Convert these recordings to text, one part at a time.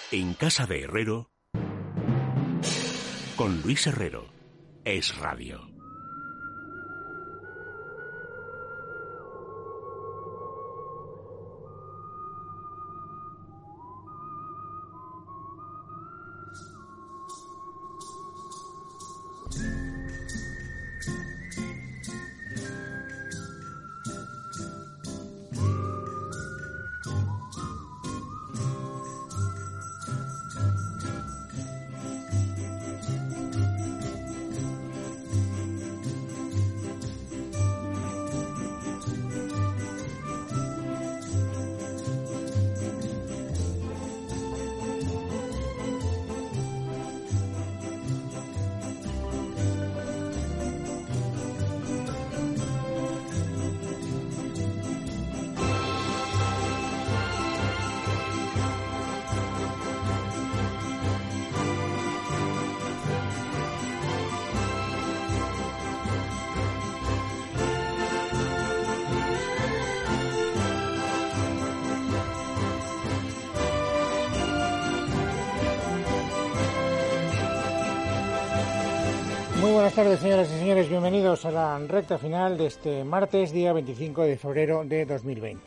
En casa de Herrero, con Luis Herrero, Es Radio. Muy buenas tardes, señoras y señores. Bienvenidos a la recta final de este martes, día 25 de febrero de 2020.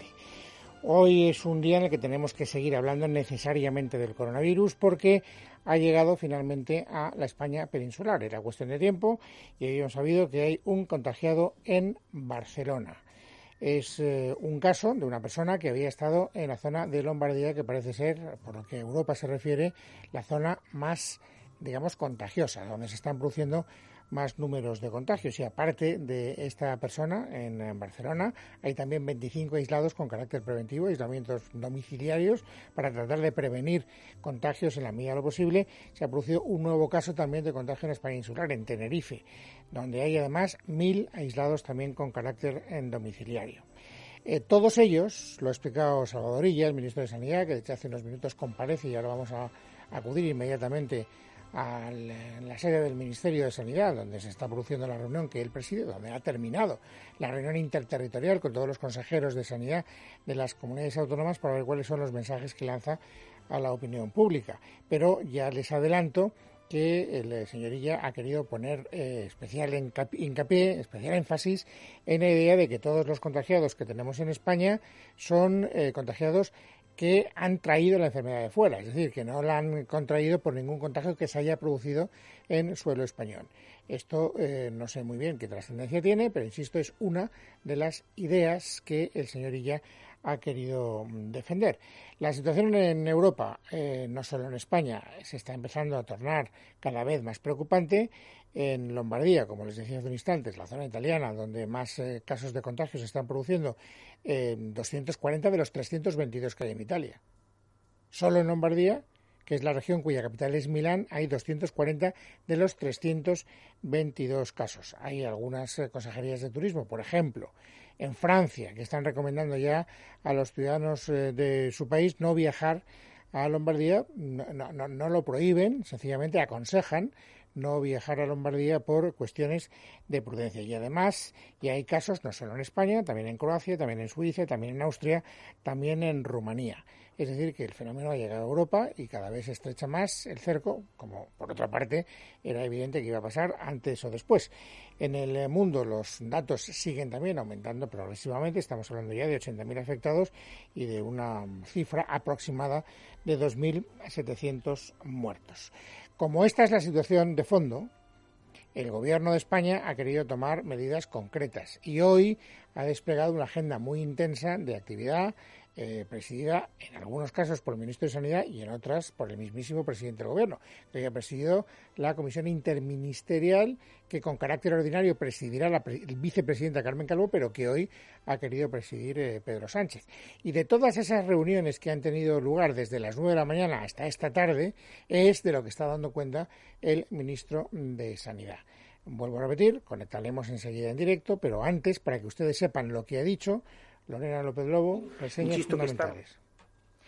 Hoy es un día en el que tenemos que seguir hablando necesariamente del coronavirus porque ha llegado finalmente a la España peninsular. Era cuestión de tiempo y hoy hemos sabido que hay un contagiado en Barcelona. Es un caso de una persona que había estado en la zona de Lombardía, que parece ser, por lo que a Europa se refiere, la zona más, digamos, contagiosa, donde se están produciendo más números de contagios. Y aparte de esta persona en Barcelona, hay también 25 aislados con carácter preventivo, aislamientos domiciliarios para tratar de prevenir contagios en la medida de lo posible. Se ha producido un nuevo caso también de contagio en España insular, en Tenerife, donde hay además 1.000 aislados también con carácter domiciliario. Todos ellos, lo ha explicado Salvador Illa, el ministro de Sanidad, que de hecho hace unos minutos comparece y ahora vamos a acudir inmediatamente a la sede del Ministerio de Sanidad, donde se está produciendo la reunión que él preside, donde ha terminado la reunión interterritorial con todos los consejeros de sanidad de las comunidades autónomas para ver cuáles son los mensajes que lanza a la opinión pública. Pero ya les adelanto que el señor Illa ha querido poner especial hincapié, especial énfasis en la idea de que todos los contagiados que tenemos en España son contagiados que han traído la enfermedad de fuera, es decir, que no la han contraído por ningún contagio que se haya producido en suelo español. Esto no sé muy bien qué trascendencia tiene, pero insisto, es una de las ideas que el señor Illa ha querido defender. La situación en Europa, no solo en España, se está empezando a tornar cada vez más preocupante. En Lombardía, como les decía hace un instante, es la zona italiana donde más casos de contagio se están produciendo, 240 de los 322 que hay en Italia. Solo en Lombardía, que es la región cuya capital es Milán, hay 240 de los 322 casos. Hay algunas consejerías de turismo, por ejemplo, en Francia, que están recomendando ya a los ciudadanos de su país no viajar a Lombardía. No lo prohíben, sencillamente aconsejan no viajar a Lombardía por cuestiones de prudencia. Y además, ya hay casos no solo en España, también en Croacia, también en Suiza, también en Austria, también en Rumanía. Es decir, que el fenómeno ha llegado a Europa y cada vez se estrecha más el cerco, como por otra parte era evidente que iba a pasar antes o después. En el mundo los datos siguen también aumentando progresivamente. Estamos hablando ya de 80.000 afectados y de una cifra aproximada de 2.700 muertos. Como esta es la situación de fondo, el Gobierno de España ha querido tomar medidas concretas y hoy ha desplegado una agenda muy intensa de actividad presidida en algunos casos por el ministro de Sanidad y en otras por el mismísimo presidente del Gobierno, que ha presidido la comisión interministerial que con carácter ordinario presidirá la vicepresidenta Carmen Calvo, pero que hoy ha querido presidir Pedro Sánchez. Y de todas esas reuniones que han tenido lugar desde las 9 de la mañana hasta esta tarde, es de lo que está dando cuenta el ministro de Sanidad. Vuelvo a repetir, conectaremos enseguida en directo, pero antes, para que ustedes sepan lo que ha dicho, Lorena López Lobo, reseñas fundamentales.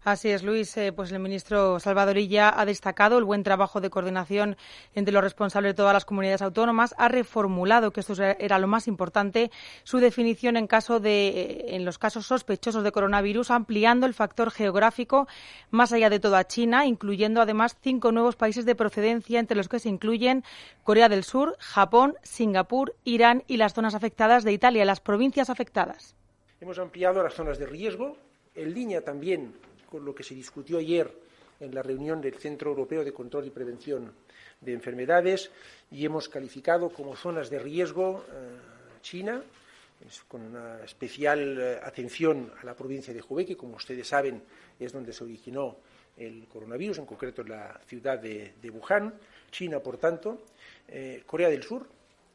Así es, Luis. Pues el ministro Salvador Illa ha destacado el buen trabajo de coordinación entre los responsables de todas las comunidades autónomas. Ha reformulado, que esto era lo más importante, su definición en los casos sospechosos de coronavirus, ampliando el factor geográfico más allá de toda China, incluyendo además 5 nuevos países de procedencia, entre los que se incluyen Corea del Sur, Japón, Singapur, Irán y las zonas afectadas de Italia, las provincias afectadas. Hemos ampliado las zonas de riesgo, en línea también con lo que se discutió ayer en la reunión del Centro Europeo de Control y Prevención de Enfermedades, y hemos calificado como zonas de riesgo China, con una especial atención a la provincia de Hubei, que como ustedes saben es donde se originó el coronavirus, en concreto en la ciudad de Wuhan. China, por tanto, Corea del Sur,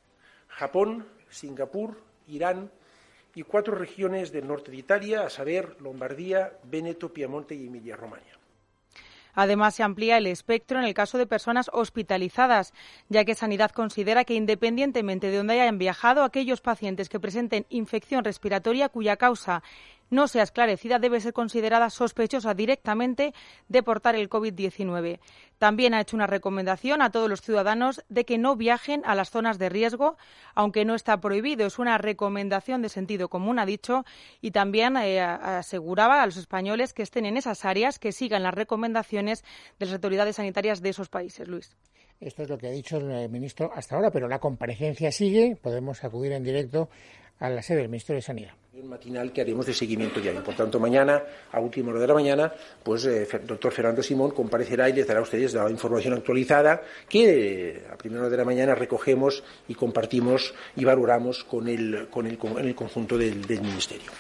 Japón, Singapur, Irán y 4 regiones del norte de Italia, a saber, Lombardía, Véneto, Piamonte y Emilia-Romagna. Además, se amplía el espectro en el caso de personas hospitalizadas, ya que Sanidad considera que, independientemente de dónde hayan viajado, aquellos pacientes que presenten infección respiratoria cuya causa no sea esclarecida debe ser considerada sospechosa directamente de portar el COVID-19. También ha hecho una recomendación a todos los ciudadanos de que no viajen a las zonas de riesgo, aunque no está prohibido. Es una recomendación de sentido común, ha dicho, y también aseguraba a los españoles que estén en esas áreas, que sigan las recomendaciones de las autoridades sanitarias de esos países. Luis. Esto es lo que ha dicho el ministro hasta ahora, pero la comparecencia sigue. Podemos acudir en directo a la sede del Ministerio de Sanidad. Un matinal que haremos de seguimiento diario. Por tanto, mañana, a última hora de la mañana, pues el doctor Fernando Simón comparecerá y les dará a ustedes la información actualizada que a primera hora de la mañana recogemos y compartimos y valoramos con el conjunto del Ministerio.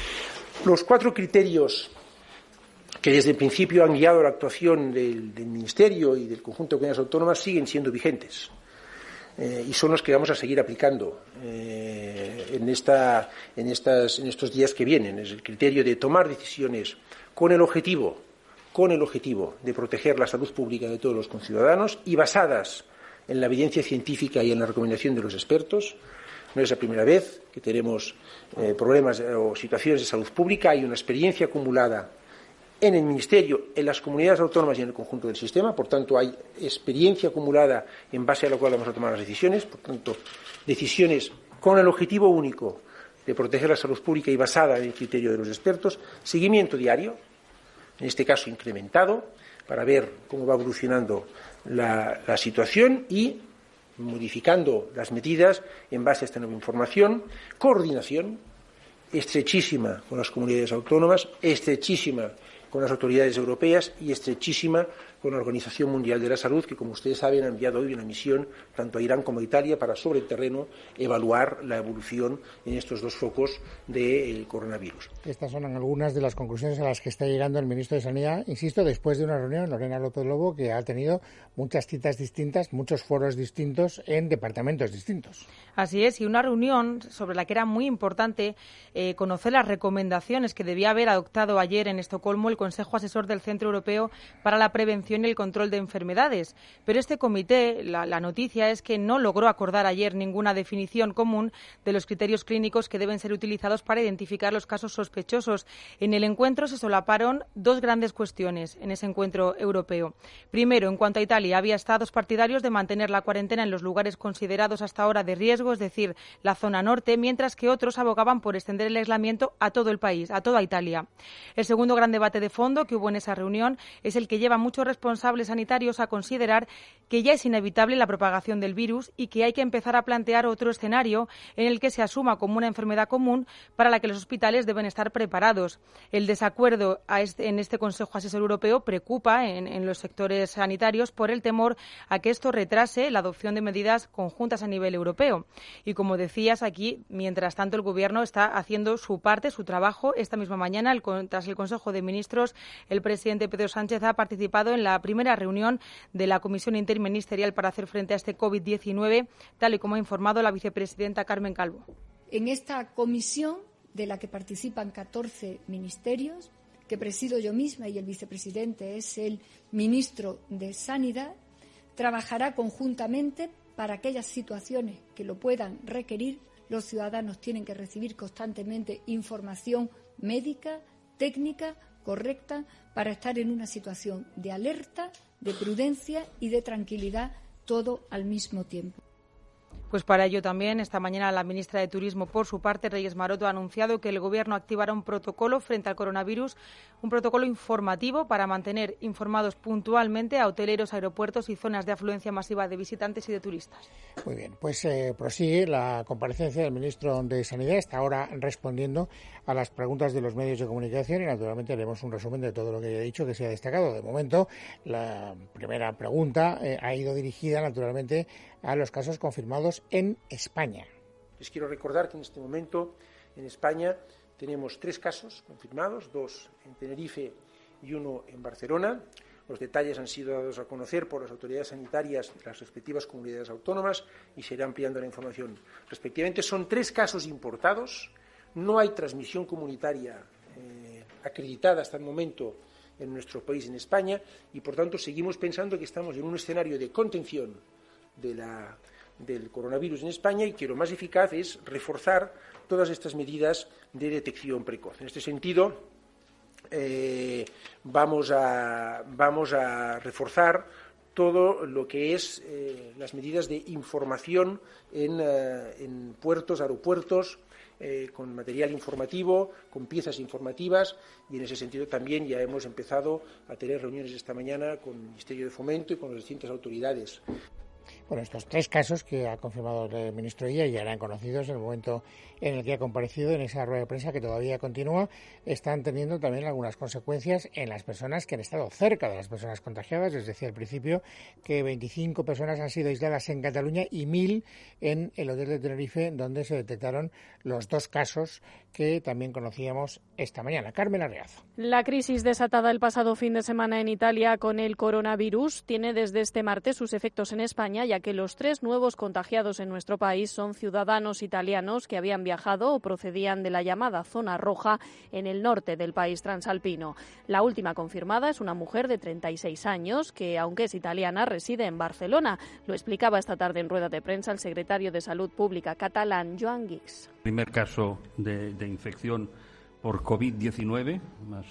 Los 4 criterios que desde el principio han guiado la actuación del Ministerio y del conjunto de comunidades autónomas siguen siendo vigentes. Y son los que vamos a seguir aplicando en estos días que vienen. Es el criterio de tomar decisiones con el objetivo de proteger la salud pública de todos los conciudadanos y basadas en la evidencia científica y en la recomendación de los expertos. No es la primera vez que tenemos problemas o situaciones de salud pública. Hay una experiencia acumulada en el Ministerio, en las comunidades autónomas y en el conjunto del sistema. Por tanto, hay experiencia acumulada en base a la cual vamos a tomar las decisiones. Por tanto, decisiones con el objetivo único de proteger la salud pública y basada en el criterio de los expertos. Seguimiento diario, en este caso incrementado, para ver cómo va evolucionando la situación y modificando las medidas en base a esta nueva información. Coordinación estrechísima con las comunidades autónomas, estrechísima con las autoridades europeas y estrechísima con la Organización Mundial de la Salud, que, como ustedes saben, ha enviado hoy una misión tanto a Irán como a Italia para, sobre el terreno, evaluar la evolución en estos 2 focos del coronavirus. Estas son algunas de las conclusiones a las que está llegando el ministro de Sanidad, insisto, después de una reunión, Lorena López Lobo, que ha tenido muchas citas distintas, muchos foros distintos en departamentos distintos. Así es, y una reunión sobre la que era muy importante conocer las recomendaciones que debía haber adoptado ayer en Estocolmo el Consejo Asesor del Centro Europeo para la Prevención y el Control de Enfermedades. Pero este comité, la noticia es que no logró acordar ayer ninguna definición común de los criterios clínicos que deben ser utilizados para identificar los casos sospechosos. En el encuentro se solaparon 2 grandes cuestiones en ese encuentro europeo. Primero, en cuanto a Italia, había estados partidarios de mantener la cuarentena en los lugares considerados hasta ahora de riesgo, es decir, la zona norte, mientras que otros abogaban por extender el aislamiento a todo el país, a toda Italia. El segundo gran debate de fondo que hubo en esa reunión es el que lleva a muchos responsables sanitarios a considerar que ya es inevitable la propagación del virus y que hay que empezar a plantear otro escenario en el que se asuma como una enfermedad común para la que los hospitales deben estar preparados. El desacuerdo en este Consejo Asesor Europeo preocupa en los sectores sanitarios por el temor a que esto retrase la adopción de medidas conjuntas a nivel europeo. Y como decías aquí, mientras tanto el Gobierno está haciendo su parte, su trabajo. Esta misma mañana, tras el Consejo de Ministros, el presidente Pedro Sánchez ha participado en la primera reunión de la Comisión Interministerial para hacer frente a este COVID-19, tal y como ha informado la vicepresidenta Carmen Calvo. En esta comisión, de la que participan 14 ministerios, que presido yo misma y el vicepresidente es el ministro de Sanidad, trabajará conjuntamente para aquellas situaciones que lo puedan requerir. Los ciudadanos tienen que recibir constantemente información médica, técnica, correcta para estar en una situación de alerta, de prudencia y de tranquilidad, todo al mismo tiempo. Pues para ello también, esta mañana la ministra de Turismo, por su parte, Reyes Maroto, ha anunciado que el Gobierno activará un protocolo frente al coronavirus, un protocolo informativo para mantener informados puntualmente a hoteleros, aeropuertos y zonas de afluencia masiva de visitantes y de turistas. Muy bien, pues prosigue la comparecencia del ministro de Sanidad. Está ahora respondiendo a las preguntas de los medios de comunicación y, naturalmente, haremos un resumen de todo lo que haya dicho que se ha destacado. De momento, la primera pregunta ha ido dirigida, naturalmente, a los casos confirmados en España. Les quiero recordar que en este momento en España tenemos 3 casos confirmados, 2 en Tenerife y 1 en Barcelona. Los detalles han sido dados a conocer por las autoridades sanitarias de las respectivas comunidades autónomas y se irá ampliando la información. Respectivamente, son 3 casos importados, no hay transmisión comunitaria acreditada hasta el momento en nuestro país, en España, y por tanto seguimos pensando que estamos en un escenario de contención del coronavirus en España y que lo más eficaz es reforzar todas estas medidas de detección precoz. En este sentido, vamos a reforzar todo lo que es las medidas de información en puertos, aeropuertos, con material informativo, con piezas informativas, y en ese sentido también ya hemos empezado a tener reuniones esta mañana con el Ministerio de Fomento y con las distintas autoridades. Bueno, estos 3 casos que ha confirmado el ministro Illa ya eran conocidos en el momento en el que ha comparecido en esa rueda de prensa que todavía continúa. Están teniendo también algunas consecuencias en las personas que han estado cerca de las personas contagiadas. Les decía al principio que 25 personas han sido aisladas en Cataluña y 1.000 en el hotel de Tenerife, donde se detectaron los 2 casos que también conocíamos esta mañana. Carmen Arreazo. La crisis desatada el pasado fin de semana en Italia con el coronavirus tiene desde este martes sus efectos en España, ya que los 3 nuevos contagiados en nuestro país son ciudadanos italianos que habían viajado o procedían de la llamada zona roja en el norte del país transalpino. La última confirmada es una mujer de 36 años que, aunque es italiana, reside en Barcelona. Lo explicaba esta tarde en rueda de prensa el secretario de Salud Pública catalán, Joan Guix. Primer caso de infección por COVID-19, más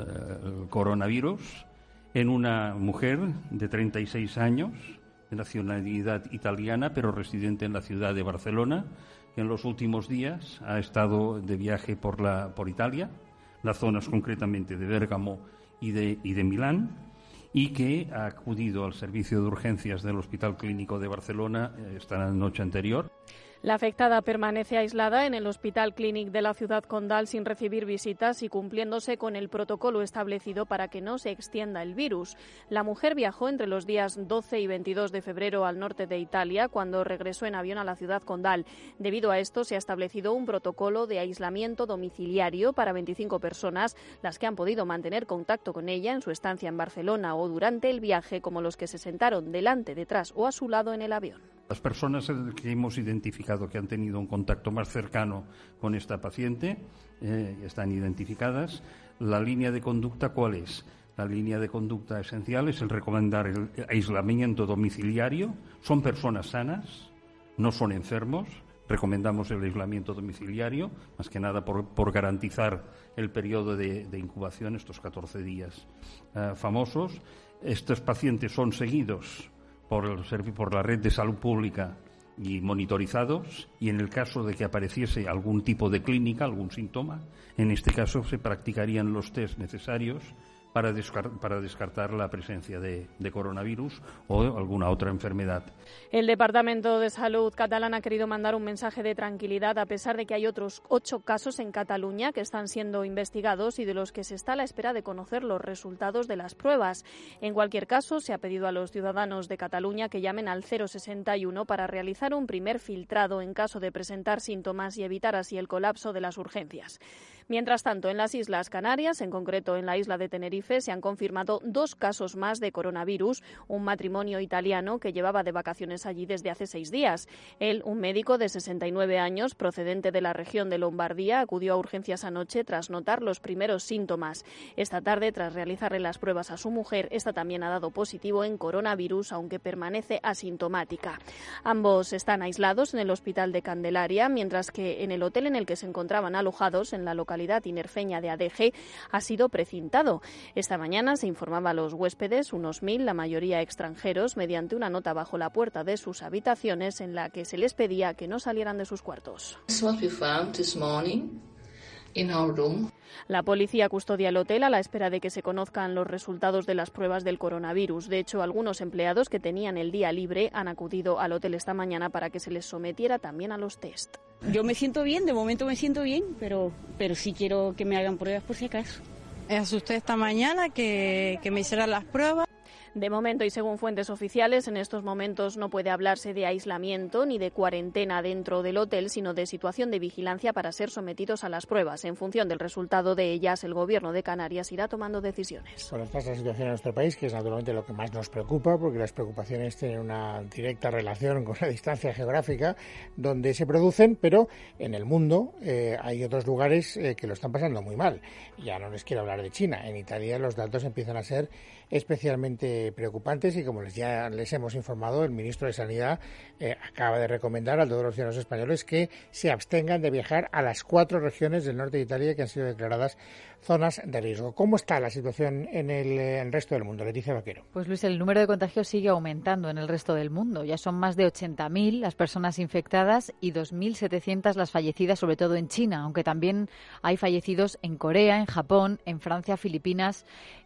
coronavirus, en una mujer de 36 años, de nacionalidad italiana, pero residente en la ciudad de Barcelona, que en los últimos días ha estado de viaje por Italia, las zonas concretamente de Bérgamo y de Milán, y que ha acudido al servicio de urgencias del Hospital Clínico de Barcelona esta noche anterior. La afectada permanece aislada en el Hospital Clínic de la ciudad condal sin recibir visitas y cumpliéndose con el protocolo establecido para que no se extienda el virus. La mujer viajó entre los días 12 y 22 de febrero al norte de Italia cuando regresó en avión a la ciudad condal. Debido a esto se ha establecido un protocolo de aislamiento domiciliario para 25 personas, las que han podido mantener contacto con ella en su estancia en Barcelona o durante el viaje, como los que se sentaron delante, detrás o a su lado en el avión. Las personas que hemos identificado que han tenido un contacto más cercano con esta paciente están identificadas. La línea de conducta, ¿cuál es? La línea de conducta esencial es el recomendar el aislamiento domiciliario. Son personas sanas, no son enfermos. Recomendamos el aislamiento domiciliario, más que nada por garantizar el periodo de incubación, estos 14 días famosos. Estos pacientes son seguidos por la red de salud pública y monitorizados, y en el caso de que apareciese algún tipo de clínica, algún síntoma, en este caso se practicarían los test necesarios para descartar la presencia de coronavirus o alguna otra enfermedad. El Departamento de Salud catalán ha querido mandar un mensaje de tranquilidad a pesar de que hay otros 8 casos en Cataluña que están siendo investigados y de los que se está a la espera de conocer los resultados de las pruebas. En cualquier caso, se ha pedido a los ciudadanos de Cataluña que llamen al 061 para realizar un primer filtrado en caso de presentar síntomas y evitar así el colapso de las urgencias. Mientras tanto, en las Islas Canarias, en concreto en la isla de Tenerife, se han confirmado 2 casos más de coronavirus, un matrimonio italiano que llevaba de vacaciones allí desde hace 6 días. Él, un médico de 69 años, procedente de la región de Lombardía, acudió a urgencias anoche tras notar los primeros síntomas. Esta tarde, tras realizarle las pruebas a su mujer, esta también ha dado positivo en coronavirus, aunque permanece asintomática. Ambos están aislados en el hospital de Candelaria, mientras que en el hotel en el que se encontraban alojados, en la localidad localidad tinerfeña de Adeje ha sido precintado. Esta mañana se informaba a los huéspedes, unos 1.000, la mayoría extranjeros, mediante una nota bajo la puerta de sus habitaciones en la que se les pedía que no salieran de sus cuartos. La policía custodia el hotel a la espera de que se conozcan los resultados de las pruebas del coronavirus. De hecho, algunos empleados que tenían el día libre han acudido al hotel esta mañana para que se les sometiera también a los test. Yo me siento bien, de momento me siento bien, pero sí quiero que me hagan pruebas por si acaso. Me asusté esta mañana que me hicieran las pruebas. De momento y según fuentes oficiales, en estos momentos no puede hablarse de aislamiento ni de cuarentena dentro del hotel, sino de situación de vigilancia para ser sometidos a las pruebas. En función del resultado de ellas, el Gobierno de Canarias irá tomando decisiones. Bueno, esta es la situación en nuestro país, que es naturalmente lo que más nos preocupa, porque las preocupaciones tienen una directa relación con la distancia geográfica donde se producen, pero en el mundo hay otros lugares que lo están pasando muy mal. Ya no les quiero hablar de China. En Italia los datos empiezan a ser especialmente preocupantes y, como ya les hemos informado, el ministro de Sanidad acaba de recomendar a todos los ciudadanos españoles que se abstengan de viajar a las 4 regiones del norte de Italia que han sido declaradas zonas de riesgo. ¿Cómo está la situación en el resto del mundo? Leticia Vaquero. Pues Luis, el número de contagios sigue aumentando en el resto del mundo. Ya son más de 80.000 las personas infectadas y 2.700 las fallecidas, sobre todo en China, aunque también hay fallecidos en Corea, en Japón, en Francia, Filipinas,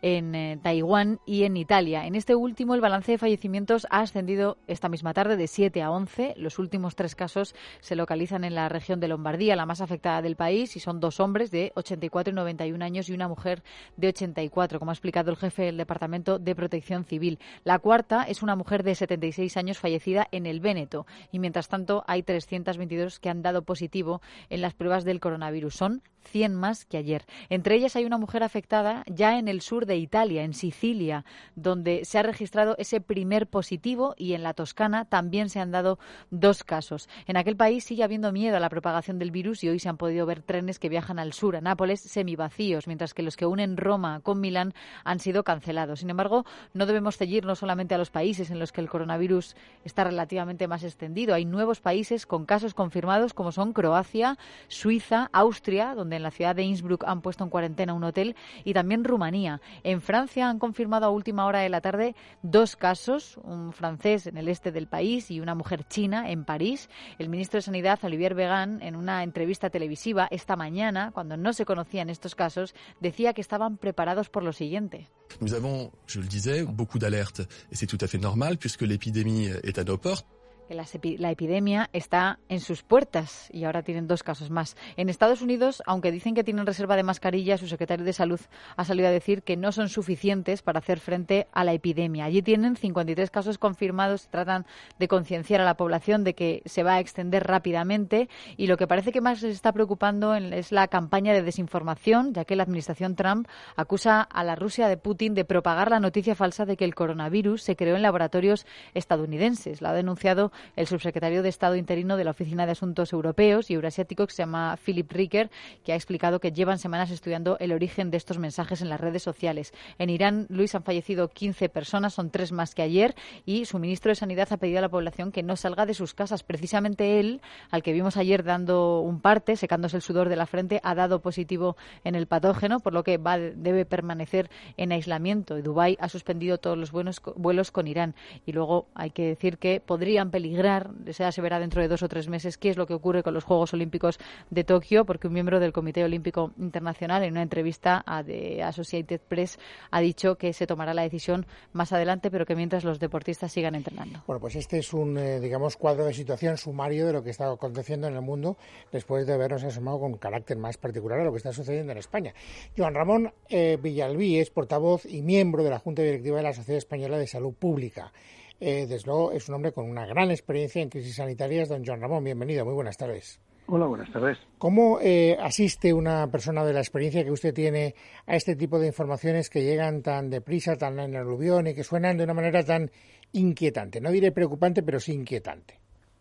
en Taiwán y en Italia. En este último, el balance de fallecimientos ha ascendido esta misma tarde de 7 a 11. Los últimos 3 casos se localizan en la región de Lombardía, la más afectada del país, y son 2 hombres de 84 y 91 años y una mujer de 84, como ha explicado el jefe del Departamento de Protección Civil. La cuarta es una mujer de 76 años fallecida en el Véneto, y mientras tanto hay 322 que han dado positivo en las pruebas del coronavirus. Son 100 más que ayer. Entre ellas hay una mujer afectada ya en el sur de Italia, en Sicilia, donde se ha registrado ese primer positivo, y en la Toscana también se han dado 2 casos. En aquel país sigue habiendo miedo a la propagación del virus y hoy se han podido ver trenes que viajan al sur, a Nápoles, semivacíos, mientras que los que unen Roma con Milán han sido cancelados. Sin embargo, no debemos ceñirnos solamente a los países en los que el coronavirus está relativamente más extendido. Hay nuevos países con casos confirmados, como son Croacia, Suiza, Austria, donde en la ciudad de Innsbruck han puesto en cuarentena un hotel, y también Rumanía. En Francia han confirmado a última hora de la tarde 2 casos, un francés en el este del país y una mujer china en París. El ministro de Sanidad, Olivier Véran, en una entrevista televisiva esta mañana, cuando no se conocían estos casos, decía que estaban preparados por lo siguiente. Nous avons, je le disais, beaucoup d'alertes, et c'est tout à fait normal puisque l'épidémie est à nos portes. Que la epidemia está en sus puertas y ahora tienen 2 casos más. En Estados Unidos, aunque dicen que tienen reserva de mascarillas, su secretario de Salud ha salido a decir que no son suficientes para hacer frente a la epidemia. Allí tienen 53 casos confirmados, tratan de concienciar a la población de que se va a extender rápidamente, y lo que parece que más les está preocupando es la campaña de desinformación, ya que la administración Trump acusa a la Rusia de Putin de propagar la noticia falsa de que el coronavirus se creó en laboratorios estadounidenses. La ha denunciado el subsecretario de Estado interino de la Oficina de Asuntos Europeos y Eurasiáticos, que se llama Philip Ricker, que ha explicado que llevan semanas estudiando el origen de estos mensajes en las redes sociales. En Irán, Luis, han fallecido 15 personas, son 3 más que ayer, y su ministro de Sanidad ha pedido a la población que no salga de sus casas. Precisamente él, al que vimos ayer dando un parte, secándose el sudor de la frente, ha dado positivo en el patógeno, por lo que debe permanecer en aislamiento. Y Dubái ha suspendido todos los vuelos con Irán. Y luego hay que decir que podrían peligrar, se verá dentro de 2 o 3 meses qué es lo que ocurre con los Juegos Olímpicos de Tokio, porque un miembro del Comité Olímpico Internacional, en una entrevista a The Associated Press, ha dicho que se tomará la decisión más adelante, pero que mientras los deportistas sigan entrenando. Bueno, pues este es un, cuadro de situación sumario de lo que está aconteciendo en el mundo, después de habernos asomado con carácter más particular a lo que está sucediendo en España. Joan Ramón Villalbí es portavoz y miembro de la Junta Directiva de la Sociedad Española de Salud Pública. Desde luego es un hombre con una gran experiencia en crisis sanitarias. Don Joan Ramón, bienvenido, muy buenas tardes. Hola, buenas tardes. ¿Cómo asiste una persona de la experiencia que usted tiene a este tipo de informaciones que llegan tan deprisa, tan en el aluvión y que suenan de una manera tan inquietante? No diré preocupante, pero sí inquietante.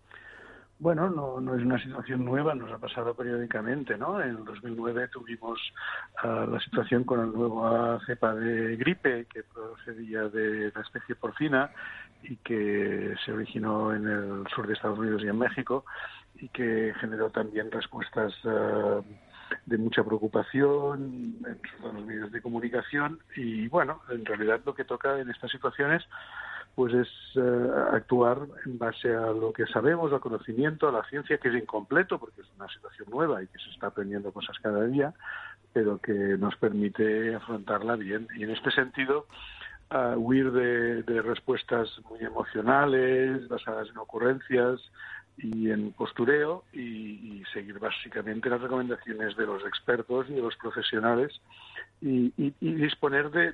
Bueno, no es una situación nueva, nos ha pasado periódicamente, ¿no? En el 2009 tuvimos la situación con la nueva cepa de gripe que procedía de la especie porcina y que se originó en el sur de Estados Unidos y en México, y que generó también respuestas mucha preocupación en todos los medios de comunicación y, bueno, en realidad lo que toca en estas situaciones pues es actuar en base a lo que sabemos, al conocimiento, a la ciencia, que es incompleto porque es una situación nueva y que se está aprendiendo cosas cada día, pero que nos permite afrontarla bien. Y en este sentido, huir de respuestas muy emocionales, basadas en ocurrencias y en postureo, y seguir básicamente las recomendaciones de los expertos y de los profesionales y disponer de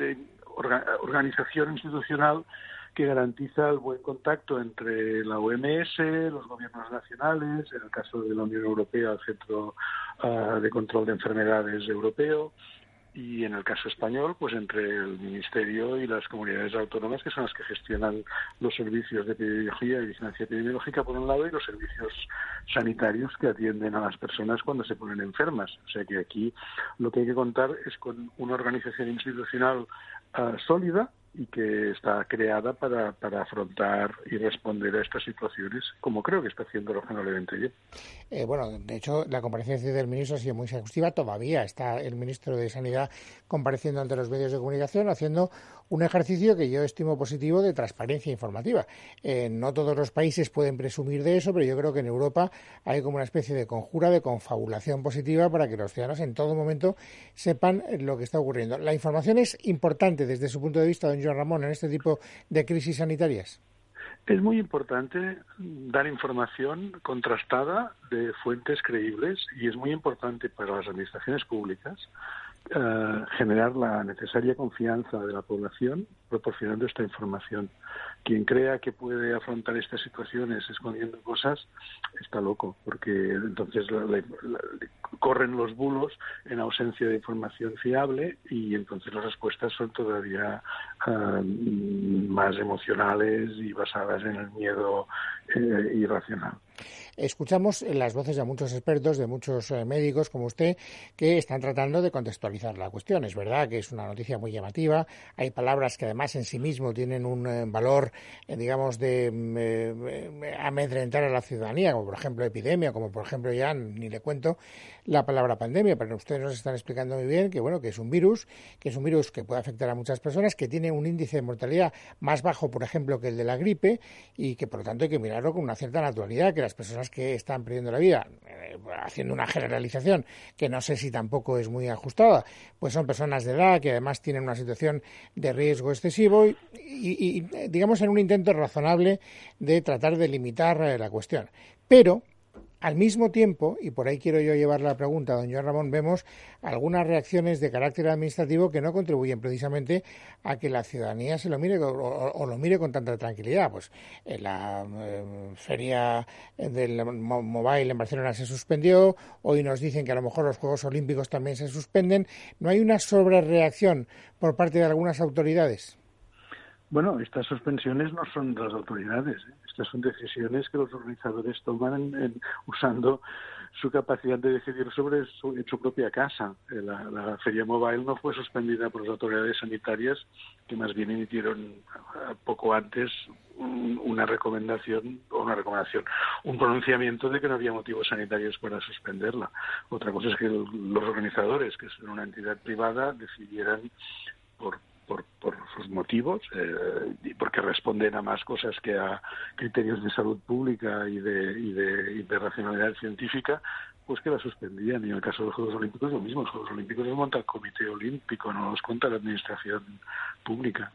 organización institucional que garantiza el buen contacto entre la OMS, los gobiernos nacionales, en el caso de la Unión Europea, el Centro de Control de Enfermedades Europeo, y en el caso español, pues entre el Ministerio y las comunidades autónomas, que son las que gestionan los servicios de epidemiología y vigilancia epidemiológica, por un lado, y los servicios sanitarios que atienden a las personas cuando se ponen enfermas. O sea que aquí lo que hay que contar es con una organización institucional sólida y que está creada para afrontar y responder a estas situaciones, como creo que está haciendo razonablemente bien. Bueno, de hecho, la comparecencia del ministro ha sido muy exhaustiva. Todavía está el ministro de Sanidad compareciendo ante los medios de comunicación, haciendo un ejercicio que yo estimo positivo de transparencia informativa. No todos los países pueden presumir de eso, pero yo creo que en Europa hay como una especie de conjura, de confabulación positiva para que los ciudadanos en todo momento sepan lo que está ocurriendo. La información es importante desde su punto de vista, don Joan Ramón, en este tipo de crisis sanitarias. Es muy importante dar información contrastada de fuentes creíbles y es muy importante para las administraciones públicas generar la necesaria confianza de la población proporcionando esta información. Quien crea que puede afrontar estas situaciones escondiendo cosas está loco, porque entonces corren los bulos en ausencia de información fiable y entonces las respuestas son todavía más emocionales y basadas en el miedo irracional. Escuchamos las voces de muchos expertos, de muchos médicos como usted, que están tratando de contextualizar la cuestión. Es verdad que es una noticia muy llamativa. Hay palabras que además en sí mismo tienen un valor, digamos, de amedrentar a la ciudadanía, como por ejemplo epidemia, como por ejemplo ya ni le cuento la palabra pandemia, pero ustedes nos están explicando muy bien que bueno, que es un virus que puede afectar a muchas personas, que tiene un índice de mortalidad más bajo, por ejemplo, que el de la gripe y que por lo tanto hay que mirarlo con una cierta naturalidad, que las personas que están perdiendo la vida, haciendo una generalización que no sé si tampoco es muy ajustada, pues son personas de edad que además tienen una situación de riesgo excesivo y digamos en un intento razonable de tratar de limitar la cuestión. Pero al mismo tiempo, y por ahí quiero yo llevar la pregunta, don Joan Ramón, vemos algunas reacciones de carácter administrativo que no contribuyen precisamente a que la ciudadanía se lo mire o lo mire con tanta tranquilidad. Pues en la feria del Mobile en Barcelona se suspendió, hoy nos dicen que a lo mejor los Juegos Olímpicos también se suspenden. ¿No hay una sobrereacción por parte de algunas autoridades? Bueno, estas suspensiones no son de las autoridades, ¿eh? Estas son decisiones que los organizadores toman usando su capacidad de decidir sobre su propia casa. La Feria Mobile no fue suspendida por las autoridades sanitarias, que más bien emitieron poco antes un pronunciamiento de que no había motivos sanitarios para suspenderla. Otra cosa es que los organizadores, que son una entidad privada, decidieran por sus motivos, porque responden a más cosas que a criterios de salud pública y de racionalidad científica, pues que la suspendían. Y en el caso de los Juegos Olímpicos lo mismo. Los Juegos Olímpicos los monta el Comité Olímpico, no los cuenta la administración pública.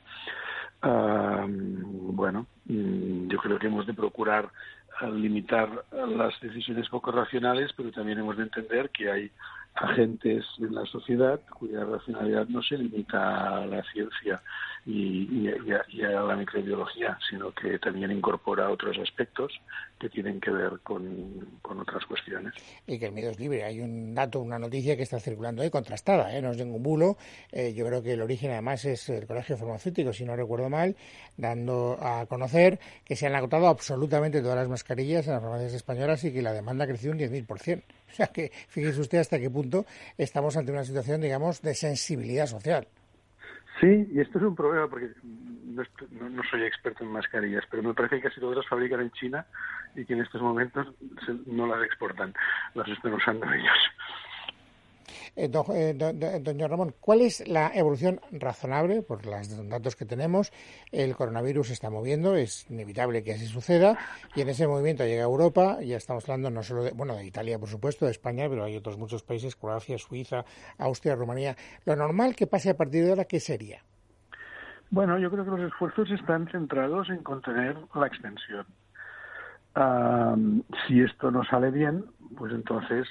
Bueno, yo creo que hemos de procurar limitar las decisiones poco racionales, pero también hemos de entender que hay agentes en la sociedad cuya racionalidad no se limita a la ciencia y a la microbiología, sino que también incorpora otros aspectos que tienen que ver con otras cuestiones. Y que el miedo es libre. Hay un dato, una noticia que está circulando ahí, contrastada, no es ningún bulo. Yo creo que el origen además es el Colegio Farmacéutico, si no recuerdo mal, dando a conocer que se han agotado absolutamente todas las mascarillas en las farmacias españolas y que la demanda ha crecido un 10.000%. O sea que fíjese usted hasta qué punto estamos ante una situación, digamos, de sensibilidad social. Sí, y esto es un problema porque no soy experto en mascarillas, pero me parece que casi todas las fabrican en China y que en estos momentos no las exportan, las están usando ellos. Don Ramón, ¿cuál es la evolución razonable? Por los datos que tenemos, el coronavirus se está moviendo, es inevitable que así suceda, y en ese movimiento llega a Europa, ya estamos hablando no solo de Italia, por supuesto, de España, pero hay otros muchos países, Croacia, Suiza, Austria, Rumanía. Lo normal que pase a partir de ahora, ¿qué sería? Bueno, yo creo que los esfuerzos están centrados en contener la extensión. Si esto no sale bien, pues entonces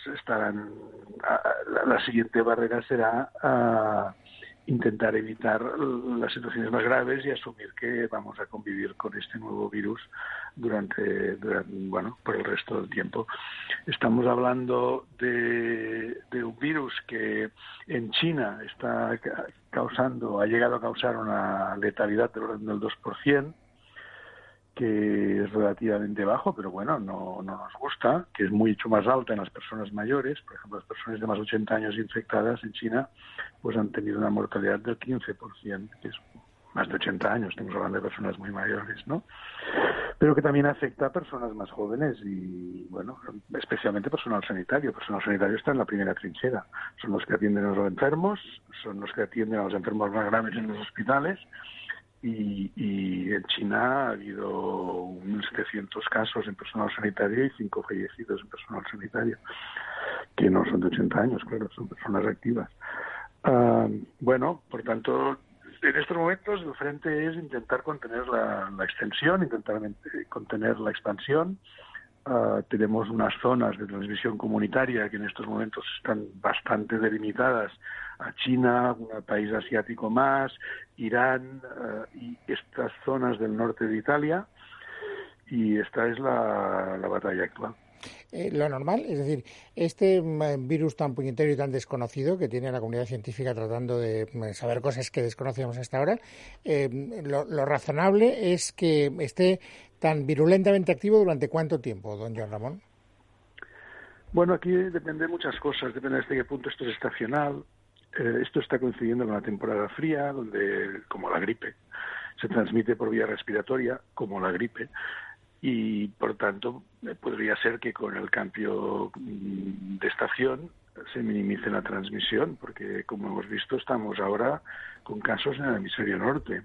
la siguiente barrera será intentar evitar las situaciones más graves y asumir que vamos a convivir con este nuevo virus durante por el resto del tiempo. Estamos hablando de un virus que en China ha llegado a causar una letalidad del orden del 2%, que es relativamente bajo, pero bueno, no nos gusta, que es mucho más alta en las personas mayores. Por ejemplo, las personas de más de 80 años infectadas en China pues han tenido una mortalidad del 15%, que es más de 80 años, estamos hablando de personas muy mayores, ¿no? Pero que también afecta a personas más jóvenes y, bueno, especialmente personal sanitario. El personal sanitario está en la primera trinchera. Son los que atienden a los enfermos, son los que atienden a los enfermos más graves en los hospitales. Y en China ha habido 1.700 casos en personal sanitario y 5 fallecidos en personal sanitario, que no son de 80 años, claro, son personas activas. Por tanto, en estos momentos el frente es intentar contener la extensión, intentar contener la expansión. Tenemos unas zonas de transmisión comunitaria que en estos momentos están bastante delimitadas a China, un país asiático más, Irán y estas zonas del norte de Italia, y esta es la batalla actual. Lo normal, es decir, este virus tan puñetero y tan desconocido que tiene la comunidad científica tratando de saber cosas que desconocíamos hasta ahora, lo razonable es que esté tan virulentamente activo durante ¿cuánto tiempo, don Joan Ramón? Bueno, aquí depende de muchas cosas, depende hasta qué punto esto es estacional. Esto está coincidiendo con la temporada fría, donde, como la gripe, se transmite por vía respiratoria, como la gripe, y por tanto podría ser que con el cambio de estación se minimice la transmisión, porque como hemos visto estamos ahora con casos en el hemisferio norte.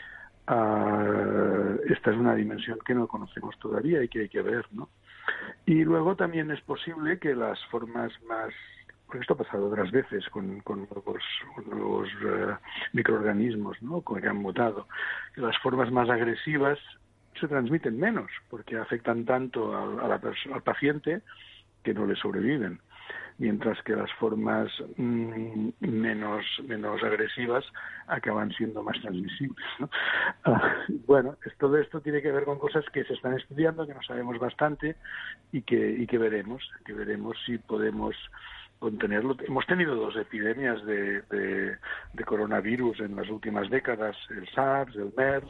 Esta es una dimensión que no conocemos todavía y que hay que ver, ¿no? Y luego también es posible que las formas más, porque esto ha pasado otras veces con nuevos microorganismos, ¿no?, que han mutado, que las formas más agresivas se transmiten menos, porque afectan tanto al paciente que no le sobreviven, mientras que las formas menos agresivas acaban siendo más transmisibles, ¿no? Todo esto tiene que ver con cosas que se están estudiando, que no sabemos bastante y que veremos si podemos contenerlo. Hemos tenido 2 epidemias de coronavirus en las últimas décadas, el SARS, el MERS.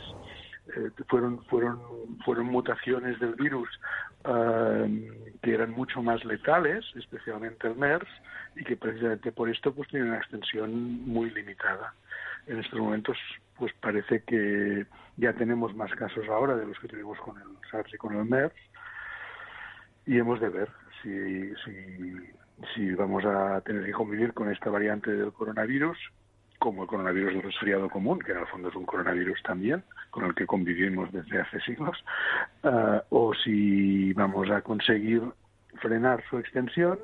Fueron mutaciones del virus que eran mucho más letales, especialmente el MERS, y que precisamente por esto pues tienen una extensión muy limitada. En estos momentos pues parece que ya tenemos más casos ahora de los que tuvimos con el SARS y con el MERS, y hemos de ver si vamos a tener que convivir con esta variante del coronavirus, como el coronavirus del resfriado común, que en el fondo es un coronavirus también, con el que convivimos desde hace siglos, o si vamos a conseguir frenar su extensión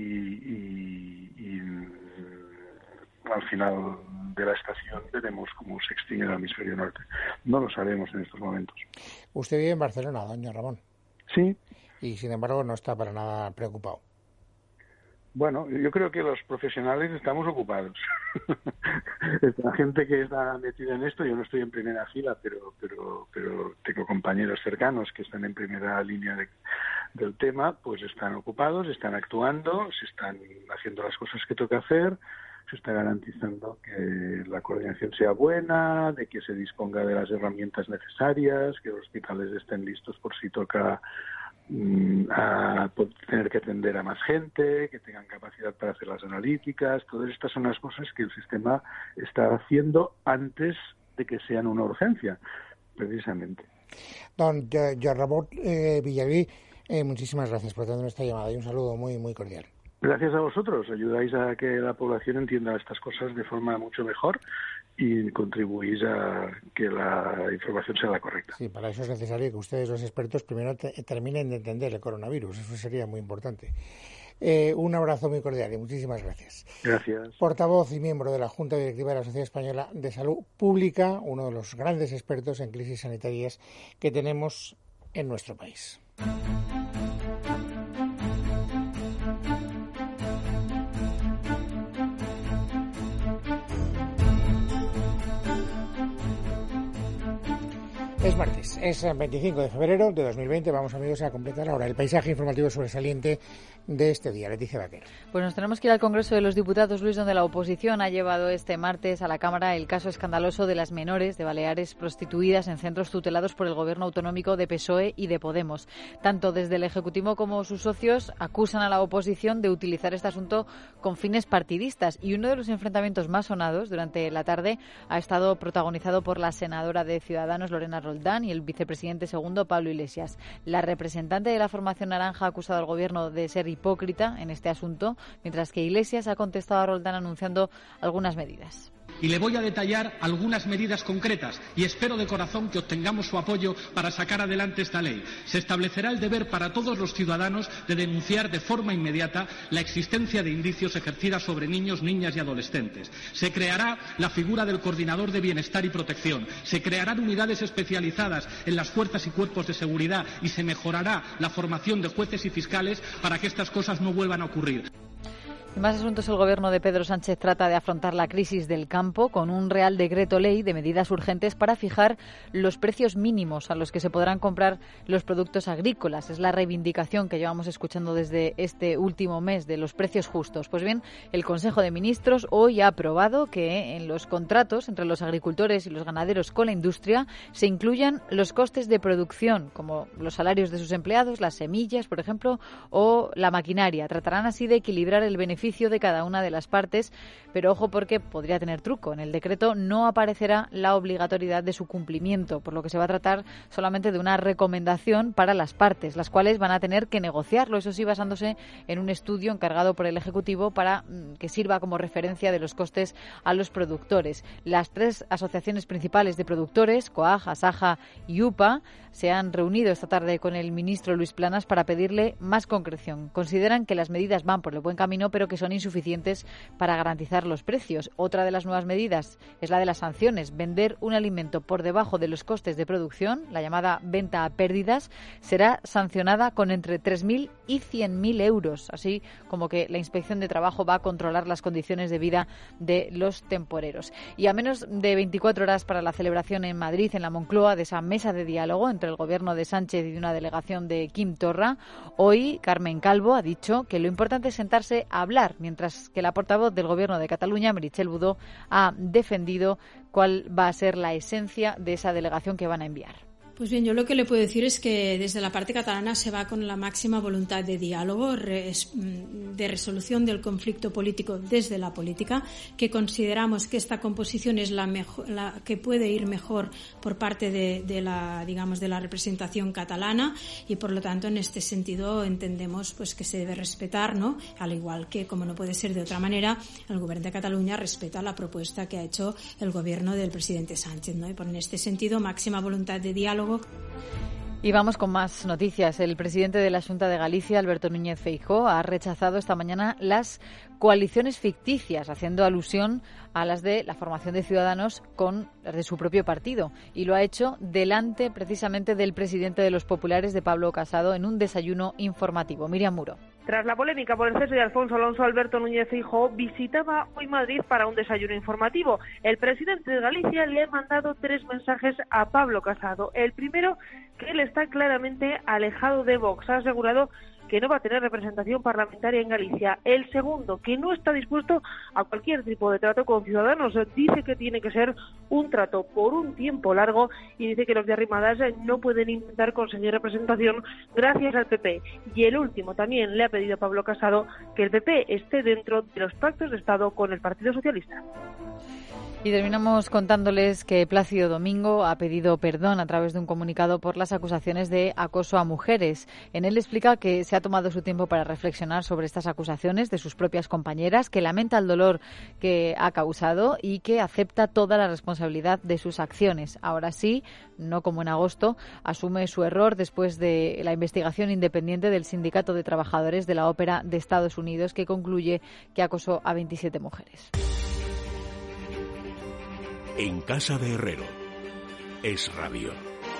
y al final de la estación veremos cómo se extingue el hemisferio norte. No lo sabemos en estos momentos. Usted vive en Barcelona, doña Ramón. Sí. Y sin embargo no está para nada preocupado. Bueno, yo creo que los profesionales estamos ocupados. La gente que está metida en esto, yo no estoy en primera fila, pero tengo compañeros cercanos que están en primera línea del tema, pues están ocupados, están actuando, se están haciendo las cosas que toca hacer, se está garantizando que la coordinación sea buena, de que se disponga de las herramientas necesarias, que los hospitales estén listos por si toca a tener que atender a más gente, que tengan capacidad para hacer las analíticas. Todas estas son las cosas que el sistema está haciendo antes de que sean una urgencia, precisamente. Don Joan Ramón Villaví, muchísimas gracias por tener esta llamada y un saludo muy, muy cordial. Gracias a vosotros, ayudáis a que la población entienda estas cosas de forma mucho mejor y contribuís a que la información sea la correcta. Sí, para eso es necesario que ustedes, los expertos, primero terminen de entender el coronavirus. Eso sería muy importante. Un abrazo muy cordial y muchísimas gracias. Gracias. Portavoz y miembro de la Junta Directiva de la Sociedad Española de Salud Pública, uno de los grandes expertos en crisis sanitarias que tenemos en nuestro país. Es martes, es 25 de febrero de 2020. Vamos, amigos, a completar ahora el paisaje informativo sobresaliente de este día. Leticia Vaquero. Pues nos tenemos que ir al Congreso de los Diputados, Luis, donde la oposición ha llevado este martes a la Cámara el caso escandaloso de las menores de Baleares prostituidas en centros tutelados por el Gobierno autonómico de PSOE y de Podemos. Tanto desde el Ejecutivo como sus socios acusan a la oposición de utilizar este asunto con fines partidistas. Y uno de los enfrentamientos más sonados durante la tarde ha estado protagonizado por la senadora de Ciudadanos, Lorena Roldán, y el vicepresidente segundo, Pablo Iglesias. La representante de la formación naranja ha acusado al Gobierno de ser hipócrita en este asunto, mientras que Iglesias ha contestado a Roldán anunciando algunas medidas. Y le voy a detallar algunas medidas concretas y espero de corazón que obtengamos su apoyo para sacar adelante esta ley. Se establecerá el deber para todos los ciudadanos de denunciar de forma inmediata la existencia de indicios ejercidas sobre niños, niñas y adolescentes. Se creará la figura del coordinador de bienestar y protección. Se crearán unidades especializadas en las fuerzas y cuerpos de seguridad y se mejorará la formación de jueces y fiscales para que estas cosas no vuelvan a ocurrir. En más asuntos, el Gobierno de Pedro Sánchez trata de afrontar la crisis del campo con un Real Decreto Ley de medidas urgentes para fijar los precios mínimos a los que se podrán comprar los productos agrícolas. Es la reivindicación que llevamos escuchando desde este último mes de los precios justos. Pues bien, el Consejo de Ministros hoy ha aprobado que en los contratos entre los agricultores y los ganaderos con la industria se incluyan los costes de producción, como los salarios de sus empleados, las semillas, por ejemplo, o la maquinaria. Tratarán así de equilibrar el beneficio de cada una de las partes, pero ojo porque podría tener truco. En el decreto no aparecerá la obligatoriedad de su cumplimiento, por lo que se va a tratar solamente de una recomendación para las partes, las cuales van a tener que negociarlo, eso sí, basándose en un estudio encargado por el Ejecutivo para que sirva como referencia de los costes a los productores. Las tres asociaciones principales de productores, COAG, ASAJA y UPA, se han reunido esta tarde con el ministro Luis Planas para pedirle más concreción. Consideran que las medidas van por el buen camino, pero que son insuficientes para garantizar los precios. Otra de las nuevas medidas es la de las sanciones. Vender un alimento por debajo de los costes de producción, la llamada venta a pérdidas, será sancionada con entre 3.000 y 100.000 euros. Así como que la Inspección de Trabajo va a controlar las condiciones de vida de los temporeros. Y a menos de 24 horas para la celebración en Madrid, en la Moncloa, de esa mesa de diálogo entre el Gobierno de Sánchez y de una delegación de Quim Torra, hoy Carmen Calvo ha dicho que lo importante es sentarse a hablar, mientras que la portavoz del Gobierno de Cataluña, Meritxell Budó, ha defendido cuál va a ser la esencia de esa delegación que van a enviar. Pues bien, yo lo que le puedo decir es que desde la parte catalana se va con la máxima voluntad de diálogo, de resolución del conflicto político desde la política, que consideramos que esta composición es la que puede ir mejor por parte de la representación catalana y por lo tanto en este sentido entendemos pues que se debe respetar, ¿no? Al igual que, como no puede ser de otra manera, el Gobierno de Cataluña respeta la propuesta que ha hecho el Gobierno del presidente Sánchez, ¿no? Y por en este sentido máxima voluntad de diálogo. Y vamos con más noticias. El presidente de la Xunta de Galicia, Alberto Núñez Feijóo, ha rechazado esta mañana las coaliciones ficticias, haciendo alusión a las de la formación de Ciudadanos con las de su propio partido. Y lo ha hecho delante precisamente del presidente de los Populares, de Pablo Casado, en un desayuno informativo. Miriam Muro. Tras la polémica por el cese de Alfonso Alonso, Alberto Núñez Feijóo visitaba hoy Madrid para un desayuno informativo. El presidente de Galicia le ha mandado 3 mensajes a Pablo Casado. El primero, que él está claramente alejado de Vox. Ha asegurado que no va a tener representación parlamentaria en Galicia. El segundo, que no está dispuesto a cualquier tipo de trato con Ciudadanos. Dice que tiene que ser un trato por un tiempo largo y dice que los de Arrimadas no pueden intentar conseguir representación gracias al PP. Y el último, también le ha pedido a Pablo Casado que el PP esté dentro de los pactos de Estado con el Partido Socialista. Y terminamos contándoles que Plácido Domingo ha pedido perdón a través de un comunicado por las acusaciones de acoso a mujeres. En él explica que se ha tomado su tiempo para reflexionar sobre estas acusaciones de sus propias compañeras, que lamenta el dolor que ha causado y que acepta toda la responsabilidad de sus acciones. Ahora sí, no como en agosto, asume su error después de la investigación independiente del Sindicato de Trabajadores de la Ópera de Estados Unidos, que concluye que acosó a 27 mujeres. En casa de Herrero. Es Radio.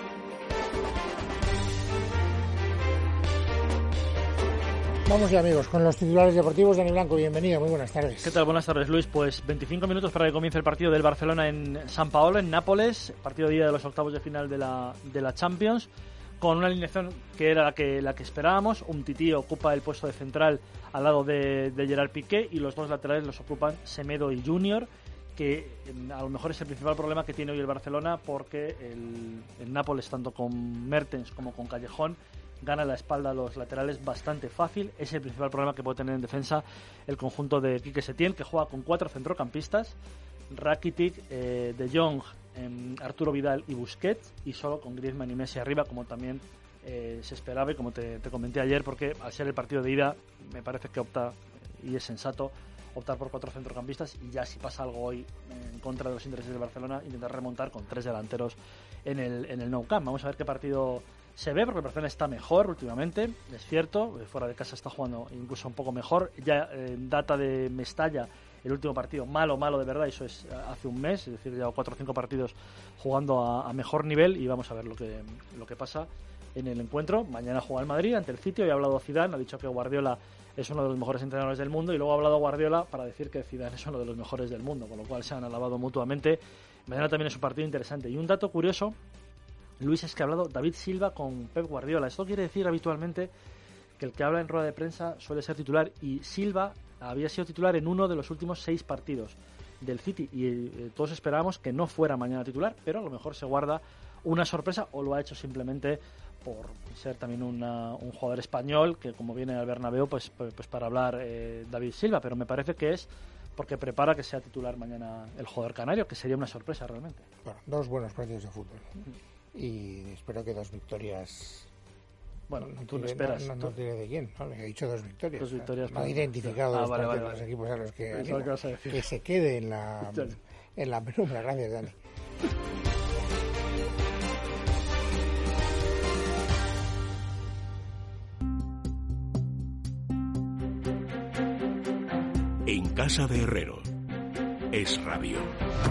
Vamos ya, amigos, con los titulares deportivos. Dani Blanco, bienvenido, muy buenas tardes. ¿Qué tal? Buenas tardes, Luis. Pues 25 minutos para que comience el partido del Barcelona en San Paolo, en Nápoles, partido de ida de los octavos de final de la Champions, con una alineación que era la que esperábamos. Umtiti ocupa el puesto de central al lado de Gerard Piqué, y los dos laterales los ocupan Semedo y Junior, que a lo mejor es el principal problema que tiene hoy el Barcelona, porque el Nápoles, tanto con Mertens como con Callejón, gana la espalda a los laterales bastante fácil. Es el principal problema que puede tener en defensa el conjunto de Quique Setién, que juega con 4 centrocampistas: Rakitic, De Jong, Arturo Vidal y Busquets, y solo con Griezmann y Messi arriba, como también se esperaba y como te comenté ayer, porque al ser el partido de ida me parece que opta, y es sensato, optar por 4 centrocampistas, y ya si pasa algo hoy en contra de los intereses del Barcelona, intentar remontar con 3 delanteros en el Nou Camp. Vamos a ver qué partido se ve, porque el Barcelona está mejor últimamente, es cierto, fuera de casa está jugando incluso un poco mejor. Ya data de Mestalla, el último partido malo de verdad, eso es hace un mes, es decir, ya 4 o 5 partidos jugando a mejor nivel, y vamos a ver lo que pasa en el encuentro. Mañana juega el Madrid ante el City. Hoy ha hablado Zidane, ha dicho que Guardiola es uno de los mejores entrenadores del mundo, y luego ha hablado Guardiola para decir que Zidane es uno de los mejores del mundo, con lo cual se han alabado mutuamente. Mañana también es un partido interesante. Y un dato curioso, Luis, es que ha hablado David Silva con Pep Guardiola. Esto quiere decir habitualmente que el que habla en rueda de prensa suele ser titular, y Silva había sido titular en uno de los últimos 6 partidos del City, y todos esperábamos que no fuera mañana titular, pero a lo mejor se guarda una sorpresa, o lo ha hecho simplemente por ser también un jugador español, que como viene al Bernabéu, pues para hablar David Silva, pero me parece que es porque prepara que sea titular mañana el jugador canario, que sería una sorpresa realmente. Bueno, 2 buenos partidos de fútbol, y espero que 2 victorias. Bueno, tú lo esperas. No diré de quién, ¿no? He dicho 2 victorias. 2 victorias. No he identificado los equipos a los que se quede en la penumbra. Gracias, Dani. En casa de Herrero. Es Radio.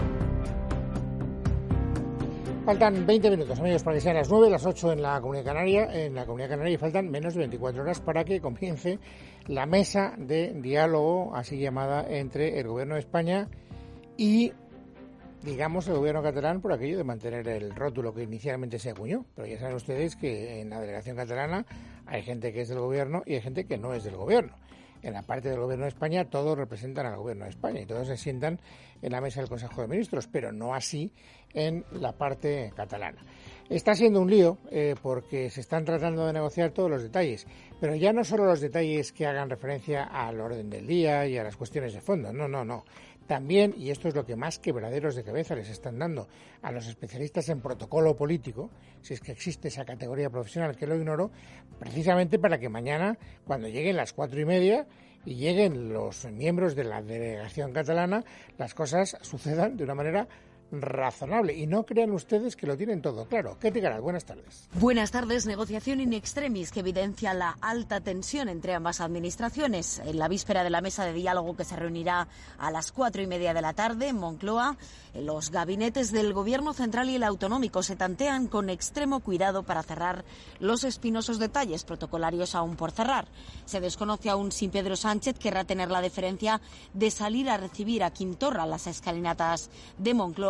Faltan 20 minutos, amigos, para que sean las 9, las 8 en la Comunidad Canaria. En la Comunidad Canaria, y faltan menos de 24 horas para que comience la mesa de diálogo, así llamada, entre el Gobierno de España y, digamos, el Gobierno catalán, por aquello de mantener el rótulo que inicialmente se acuñó. Pero ya saben ustedes que en la delegación catalana hay gente que es del Gobierno y hay gente que no es del Gobierno. En la parte del Gobierno de España todos representan al Gobierno de España y todos se sientan en la mesa del Consejo de Ministros, pero no así en la parte catalana. Está siendo un lío porque se están tratando de negociar todos los detalles, pero ya no solo los detalles que hagan referencia al orden del día y a las cuestiones de fondo, no. También, y esto es lo que más quebraderos de cabeza les están dando a los especialistas en protocolo político, si es que existe esa categoría profesional, que lo ignoro, precisamente para que mañana, cuando lleguen las 4:30 y lleguen los miembros de la delegación catalana, las cosas sucedan de una manera razonable. Y no crean ustedes que lo tienen todo claro. Ketty Garat, buenas tardes. Buenas tardes. Negociación in extremis que evidencia la alta tensión entre ambas administraciones. En la víspera de la mesa de diálogo, que se reunirá a las 4:30 de la tarde en Moncloa, los gabinetes del Gobierno central y el autonómico se tantean con extremo cuidado para cerrar los espinosos detalles protocolarios aún por cerrar. Se desconoce aún si Pedro Sánchez querrá tener la deferencia de salir a recibir a Quim Torra las escalinatas de Moncloa,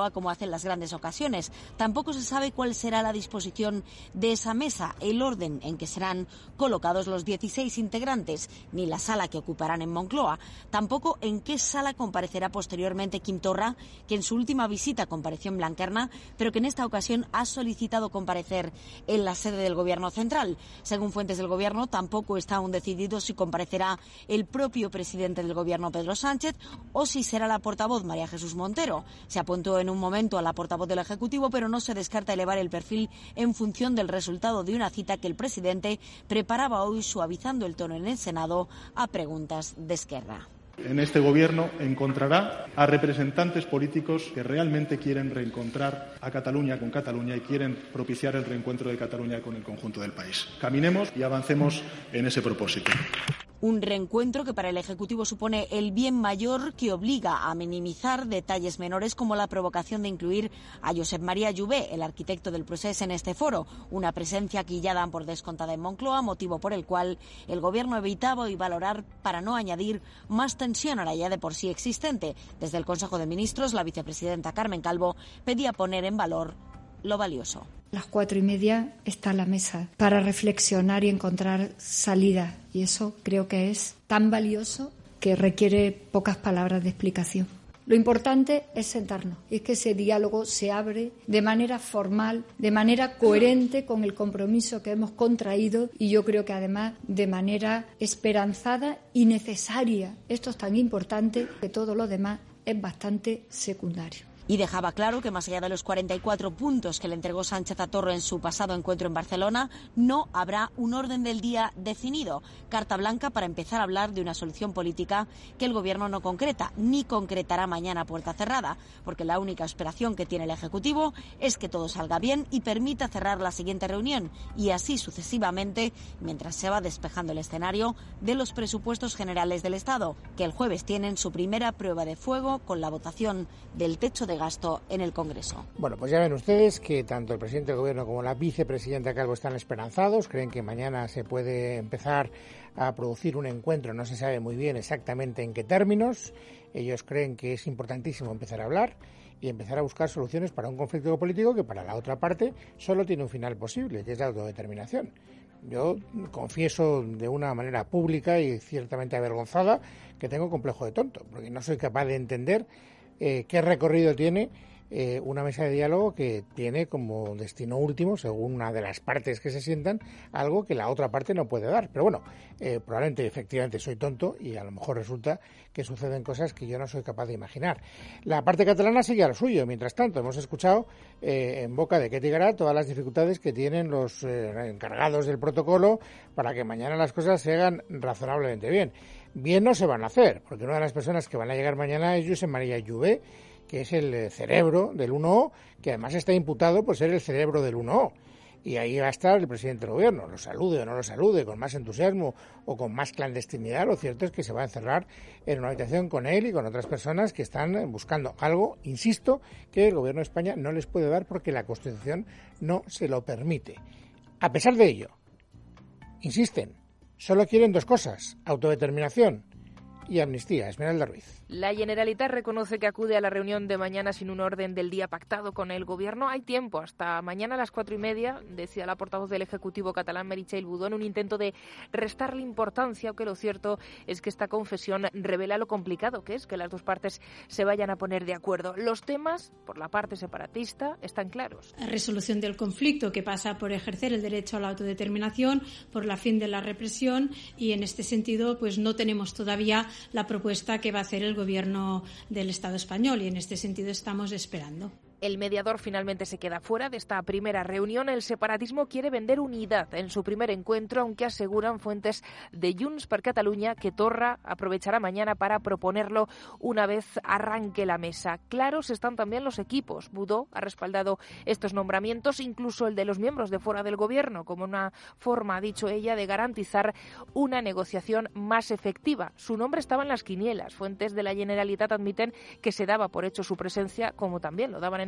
Moncloa como hace en las grandes ocasiones. Tampoco se sabe cuál será la disposición de esa mesa, el orden en que serán colocados los 16 integrantes, ni la sala que ocuparán en Moncloa. Tampoco en qué sala comparecerá posteriormente Quim Torra, que en su última visita compareció en Blanquerna, pero que en esta ocasión ha solicitado comparecer en la sede del Gobierno central. Según fuentes del Gobierno, tampoco está aún decidido si comparecerá el propio presidente del Gobierno, Pedro Sánchez, o si será la portavoz, María Jesús Montero. Se apuntó en un momento a la portavoz del Ejecutivo, pero no se descarta elevar el perfil en función del resultado de una cita que el presidente preparaba hoy, suavizando el tono en el Senado a preguntas de Esquerra. En este Gobierno encontrará a representantes políticos que realmente quieren reencontrar a Cataluña con Cataluña y quieren propiciar el reencuentro de Cataluña con el conjunto del país. Caminemos y avancemos en ese propósito. Un reencuentro que para el Ejecutivo supone el bien mayor, que obliga a minimizar detalles menores como la provocación de incluir a Josep María Jové, el arquitecto del procés, en este foro. Una presencia que ya dan por descontada en Moncloa, motivo por el cual el Gobierno evitaba hoy valorar para no añadir más tensión a la ya de por sí existente. Desde el Consejo de Ministros, la vicepresidenta Carmen Calvo pedía poner en valor lo valioso. A las 4:30 está la mesa para reflexionar y encontrar salida. Y eso creo que es tan valioso que requiere pocas palabras de explicación. Lo importante es sentarnos y es que ese diálogo se abre de manera formal, de manera coherente con el compromiso que hemos contraído y yo creo que además de manera esperanzada y necesaria. Esto es tan importante que todo lo demás es bastante secundario. Y dejaba claro que más allá de los 44 puntos que le entregó Sánchez a Torra en su pasado encuentro en Barcelona, no habrá un orden del día definido. Carta blanca para empezar a hablar de una solución política que el Gobierno no concreta, ni concretará mañana a puerta cerrada, porque la única aspiración que tiene el Ejecutivo es que todo salga bien y permita cerrar la siguiente reunión, y así sucesivamente, mientras se va despejando el escenario de los presupuestos generales del Estado, que el jueves tienen su primera prueba de fuego con la votación del techo de gasto en el Congreso. Bueno, pues ya ven ustedes que tanto el presidente del Gobierno como la vicepresidenta Calvo están esperanzados, creen que mañana se puede empezar a producir un encuentro, no se sabe muy bien exactamente en qué términos. Ellos creen que es importantísimo empezar a hablar y empezar a buscar soluciones para un conflicto político que para la otra parte solo tiene un final posible, que es la autodeterminación. Yo confieso de una manera pública y ciertamente avergonzada que tengo complejo de tonto, porque no soy capaz de entender qué recorrido tiene una mesa de diálogo que tiene como destino último, según una de las partes que se sientan, algo que la otra parte no puede dar. Pero bueno, probablemente efectivamente soy tonto y a lo mejor resulta que suceden cosas que yo no soy capaz de imaginar. La parte catalana sigue a lo suyo. Mientras tanto, hemos escuchado en boca de Ketty Garat todas las dificultades que tienen los encargados del protocolo para que mañana las cosas se hagan razonablemente bien. Bien no se van a hacer, porque una de las personas que van a llegar mañana es Josep María Jové, que es el cerebro del 1O, que además está imputado por ser el cerebro del 1O. Y ahí va a estar el presidente del Gobierno, lo salude o no lo salude, con más entusiasmo o con más clandestinidad. Lo cierto es que se va a encerrar en una habitación con él y con otras personas que están buscando algo, insisto, que el Gobierno de España no les puede dar porque la Constitución no se lo permite. A pesar de ello, insisten, solo quieren dos cosas: autodeterminación y amnistía. Esmeralda Ruiz. La Generalitat reconoce que acude a la reunión de mañana sin un orden del día pactado con el Gobierno. Hay tiempo, hasta mañana a las 4:30, decía la portavoz del Ejecutivo catalán, Meritxell Budó, en un intento de restarle importancia, aunque lo cierto es que esta confesión revela lo complicado que es que las dos partes se vayan a poner de acuerdo. Los temas, por la parte separatista, están claros. Resolución del conflicto, que pasa por ejercer el derecho a la autodeterminación, por la fin de la represión, y en este sentido pues no tenemos todavía la propuesta que va a hacer el Gobierno del Estado español, y en este sentido estamos esperando. El mediador finalmente se queda fuera de esta primera reunión. El separatismo quiere vender unidad en su primer encuentro, aunque aseguran fuentes de Junts per Catalunya que Torra aprovechará mañana para proponerlo una vez arranque la mesa. Claros están también los equipos. Budó ha respaldado estos nombramientos, incluso el de los miembros de fuera del Gobierno, como una forma, ha dicho ella, de garantizar una negociación más efectiva. Su nombre estaba en las quinielas. Fuentes de la Generalitat admiten que se daba por hecho su presencia, como también lo daban en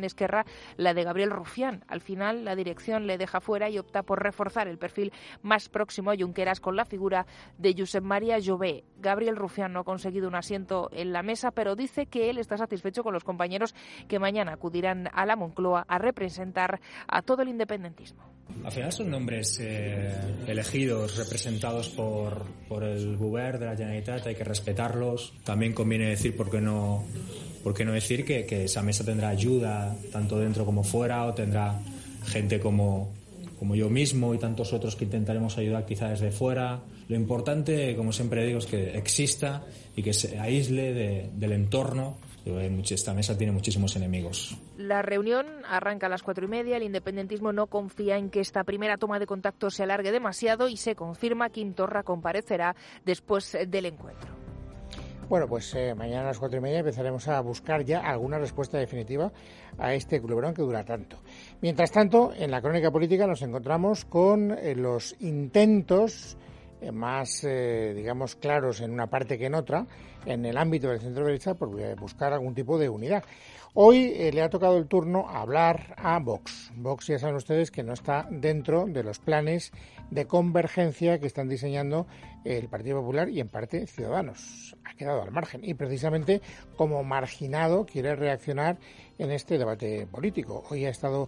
en Esquerra la de Gabriel Rufián. Al final, la dirección le deja fuera y opta por reforzar el perfil más próximo a Junqueras con la figura de Josep María Jové. Gabriel Rufián no ha conseguido un asiento en la mesa, pero dice que él está satisfecho con los compañeros que mañana acudirán a la Moncloa a representar a todo el independentismo. Al final son nombres elegidos, representados por el Govern de la Generalitat, hay que respetarlos. También conviene decir, ¿por qué no decir que esa mesa tendrá ayuda tanto dentro como fuera, o tendrá gente como yo mismo y tantos otros que intentaremos ayudar quizá desde fuera? Lo importante, como siempre digo, es que exista y que se aísle del entorno. Esta mesa tiene muchísimos enemigos. La reunión arranca a las 4:30. El independentismo no confía en que esta primera toma de contacto se alargue demasiado y se confirma que Quim Torra comparecerá después del encuentro. Bueno, pues mañana a las 4:30 empezaremos a buscar ya alguna respuesta definitiva a este culebrón que dura tanto. Mientras tanto, en la crónica política nos encontramos con los intentos más, digamos, claros en una parte que en otra, en el ámbito del centro derecha, por buscar algún tipo de unidad. Hoy le ha tocado el turno a hablar a Vox. Vox, ya saben ustedes que no está dentro de los planes de convergencia que están diseñando el Partido Popular y en parte Ciudadanos. Ha quedado al margen y precisamente como marginado quiere reaccionar en este debate político. Hoy ha estado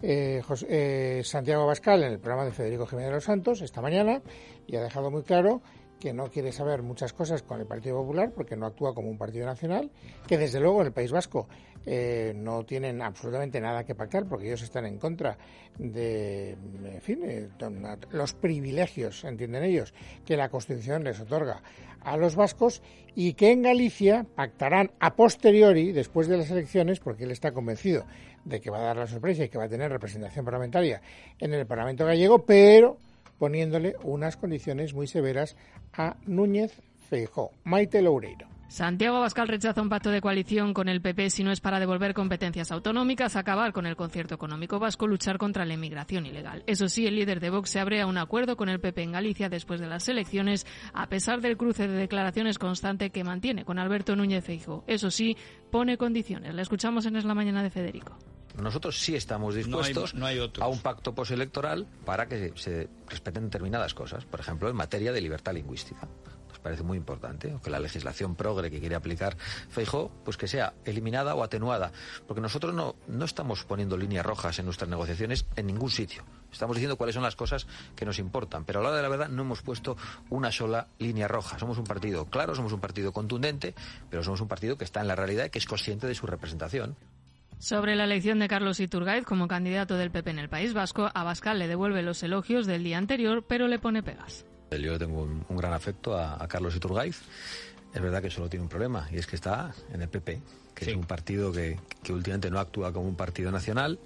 Santiago Abascal en el programa de Federico Jiménez de los Santos esta mañana y ha dejado muy claro que no quiere saber muchas cosas con el Partido Popular porque no actúa como un partido nacional, que desde luego en el País Vasco no tienen absolutamente nada que pactar porque ellos están en contra de, en fin, los privilegios, entienden ellos, que la Constitución les otorga a los vascos, y que en Galicia pactarán a posteriori, después de las elecciones, porque él está convencido de que va a dar la sorpresa y que va a tener representación parlamentaria en el Parlamento gallego, pero poniéndole unas condiciones muy severas a Núñez Feijóo. Maite Loureiro. Santiago Abascal rechaza un pacto de coalición con el PP si no es para devolver competencias autonómicas, acabar con el concierto económico vasco, luchar contra la inmigración ilegal. Eso sí, el líder de Vox se abre a un acuerdo con el PP en Galicia después de las elecciones, a pesar del cruce de declaraciones constante que mantiene con Alberto Núñez Feijóo. Eso sí, pone condiciones. La escuchamos en Es la Mañana de Federico. Nosotros sí estamos dispuestos a un pacto postelectoral para que se respeten determinadas cosas, por ejemplo, en materia de libertad lingüística. Nos parece muy importante, o que la legislación progre que quiere aplicar Feijóo, pues que sea eliminada o atenuada, porque nosotros no estamos poniendo líneas rojas en nuestras negociaciones en ningún sitio. Estamos diciendo cuáles son las cosas que nos importan, pero a la hora de la verdad no hemos puesto una sola línea roja. Somos un partido claro, somos un partido contundente, pero somos un partido que está en la realidad y que es consciente de su representación. Sobre la elección de Carlos Iturgaiz como candidato del PP en el País Vasco, Abascal le devuelve los elogios del día anterior, pero le pone pegas. Yo tengo un gran afecto a Carlos Iturgaiz. Es verdad que solo tiene un problema, y es que está en el PP, que sí, es un partido que últimamente no actúa como un partido nacional.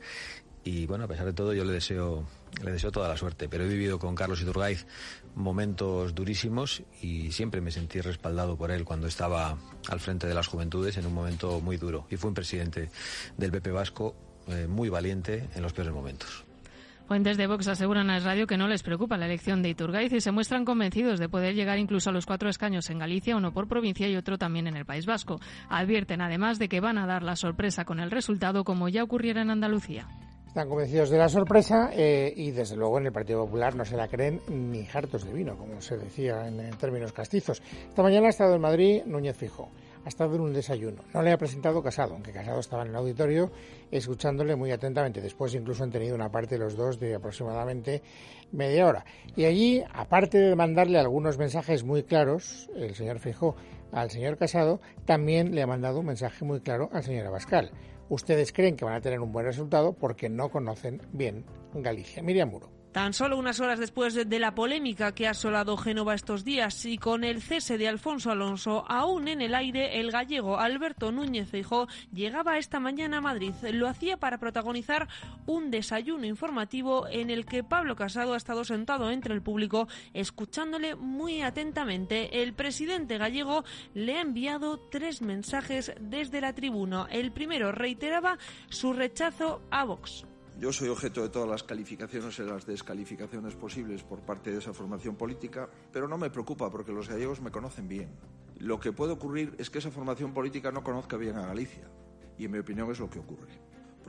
Y bueno, a pesar de todo, yo le deseo toda la suerte, pero he vivido con Carlos Iturgaiz momentos durísimos y siempre me sentí respaldado por él cuando estaba al frente de las juventudes en un momento muy duro, y fue un presidente del PP vasco muy valiente en los peores momentos. Fuentes de Vox aseguran a Es Radio que no les preocupa la elección de Iturgaiz y se muestran convencidos de poder llegar incluso a los 4 escaños en Galicia, uno por provincia y otro también en el País Vasco. Advierten además de que van a dar la sorpresa con el resultado, como ya ocurriera en Andalucía. Están convencidos de la sorpresa y desde luego en el Partido Popular no se la creen ni jartos de vino, como se decía en términos castizos. Esta mañana ha estado en Madrid Núñez Feijóo. Ha estado en un desayuno. No le ha presentado Casado, aunque Casado estaba en el auditorio escuchándole muy atentamente. Después incluso han tenido una parte los dos de aproximadamente media hora. Y allí, aparte de mandarle algunos mensajes muy claros, el señor Feijóo al señor Casado, también le ha mandado un mensaje muy claro al señor Abascal. Ustedes creen que van a tener un buen resultado porque no conocen bien Galicia. Miriam Muro. Tan solo unas horas después de la polémica que ha asolado Génova estos días y con el cese de Alfonso Alonso aún en el aire, el gallego Alberto Núñez Feijóo llegaba esta mañana a Madrid. Lo hacía para protagonizar un desayuno informativo en el que Pablo Casado ha estado sentado entre el público escuchándole muy atentamente. El presidente gallego le ha enviado 3 mensajes desde la tribuna. El primero reiteraba su rechazo a Vox. Yo soy objeto de todas las calificaciones y las descalificaciones posibles por parte de esa formación política, pero no me preocupa porque los gallegos me conocen bien. Lo que puede ocurrir es que esa formación política no conozca bien a Galicia, y en mi opinión es lo que ocurre. Por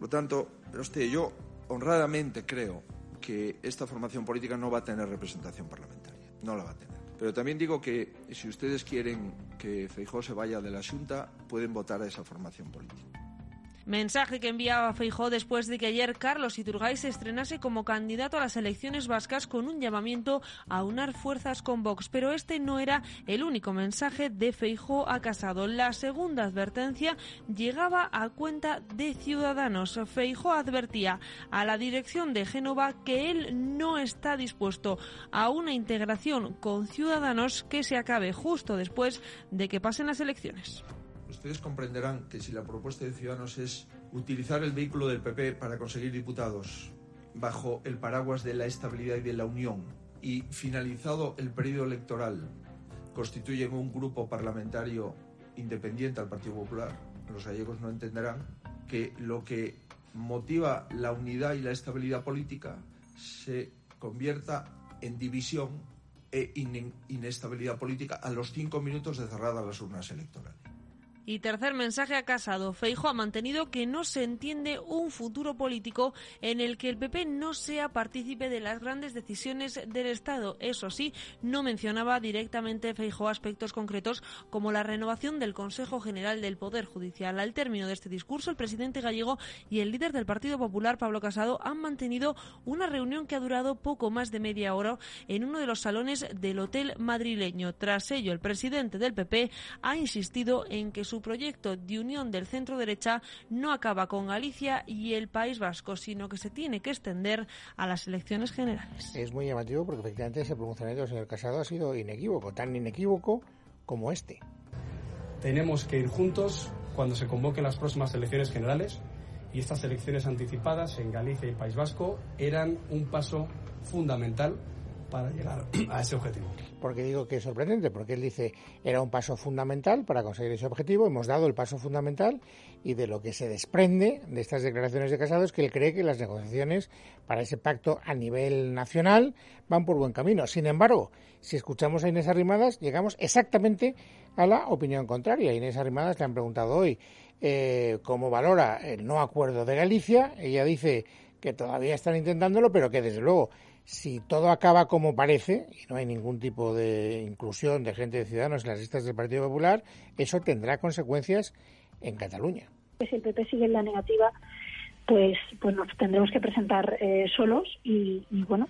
Por lo tanto, yo honradamente creo que esta formación política no va a tener representación parlamentaria, no la va a tener. Pero también digo que si ustedes quieren que Feijóo se vaya de la Xunta, pueden votar a esa formación política. Mensaje que enviaba Feijóo después de que ayer Carlos Iturgaiz se estrenase como candidato a las elecciones vascas con un llamamiento a unar fuerzas con Vox. Pero este no era el único mensaje de Feijóo a Casado. La segunda advertencia llegaba a cuenta de Ciudadanos. Feijóo advertía a la dirección de Génova que él no está dispuesto a una integración con Ciudadanos que se acabe justo después de que pasen las elecciones. Ustedes comprenderán que si la propuesta de Ciudadanos es utilizar el vehículo del PP para conseguir diputados bajo el paraguas de la estabilidad y de la unión y finalizado el periodo electoral constituyen un grupo parlamentario independiente al Partido Popular, los gallegos no entenderán que lo que motiva la unidad y la estabilidad política se convierta en división e inestabilidad política a los 5 minutos de cerradas las urnas electorales. Y tercer mensaje a Casado. Feijóo ha mantenido que no se entiende un futuro político en el que el PP no sea partícipe de las grandes decisiones del Estado. Eso sí, no mencionaba directamente Feijóo aspectos concretos como la renovación del Consejo General del Poder Judicial. Al término de este discurso, el presidente gallego y el líder del Partido Popular, Pablo Casado, han mantenido una reunión que ha durado poco más de media hora en uno de los salones del hotel madrileño. Tras ello, el presidente del PP ha insistido en que su proyecto de unión del centro-derecha no acaba con Galicia y el País Vasco, sino que se tiene que extender a las elecciones generales. Es muy llamativo porque efectivamente ese pronunciamiento del señor Casado ha sido inequívoco, tan inequívoco como este. Tenemos que ir juntos cuando se convoquen las próximas elecciones generales y estas elecciones anticipadas en Galicia y País Vasco eran un paso fundamental para llegar a ese objetivo. Porque digo que es sorprendente, porque él dice era un paso fundamental para conseguir ese objetivo, hemos dado el paso fundamental y de lo que se desprende de estas declaraciones de Casado es que él cree que las negociaciones para ese pacto a nivel nacional van por buen camino. Sin embargo, si escuchamos a Inés Arrimadas, llegamos exactamente a la opinión contraria. A Inés Arrimadas le han preguntado hoy cómo valora el no acuerdo de Galicia. Ella dice que todavía están intentándolo, pero que desde luego si todo acaba como parece y no hay ningún tipo de inclusión de gente de Ciudadanos en las listas del Partido Popular, eso tendrá consecuencias en Cataluña. Si el PP sigue en la negativa, pues nos tendremos que presentar solos y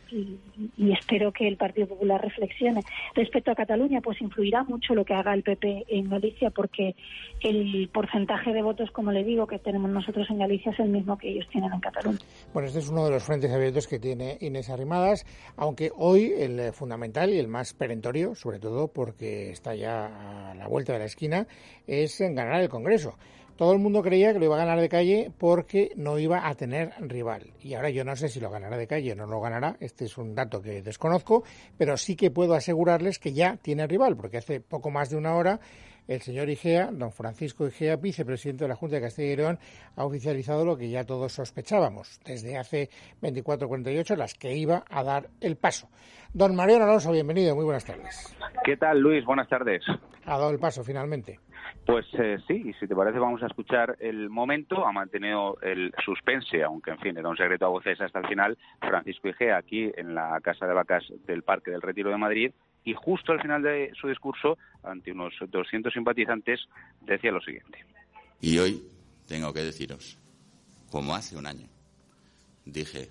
espero que el Partido Popular reflexione. Respecto a Cataluña, pues influirá mucho lo que haga el PP en Galicia, porque el porcentaje de votos, como le digo, que tenemos nosotros en Galicia es el mismo que ellos tienen en Cataluña. Bueno, este es uno de los frentes abiertos que tiene Inés Arrimadas, aunque hoy el fundamental y el más perentorio, sobre todo porque está ya a la vuelta de la esquina, es ganar el Congreso. Todo el mundo creía que lo iba a ganar de calle porque no iba a tener rival. Y ahora yo no sé si lo ganará de calle o no lo ganará. Este es un dato que desconozco, pero sí que puedo asegurarles que ya tiene rival, porque hace poco más de una hora el señor Igea, don Francisco Igea, vicepresidente de la Junta de Castilla y León, ha oficializado lo que ya todos sospechábamos desde hace 24 o 48 horas, que iba a dar el paso. Don Mariano Alonso, bienvenido, muy buenas tardes. ¿Qué tal, Luis? Buenas tardes. Ha dado el paso finalmente. Pues sí, y si te parece vamos a escuchar el momento. Ha mantenido el suspense, aunque en fin, era un secreto a voces hasta el final, Francisco Igea aquí en la Casa de Vacas del Parque del Retiro de Madrid, y justo al final de su discurso, ante unos 200 simpatizantes, decía lo siguiente. Y hoy tengo que deciros, como hace un año dije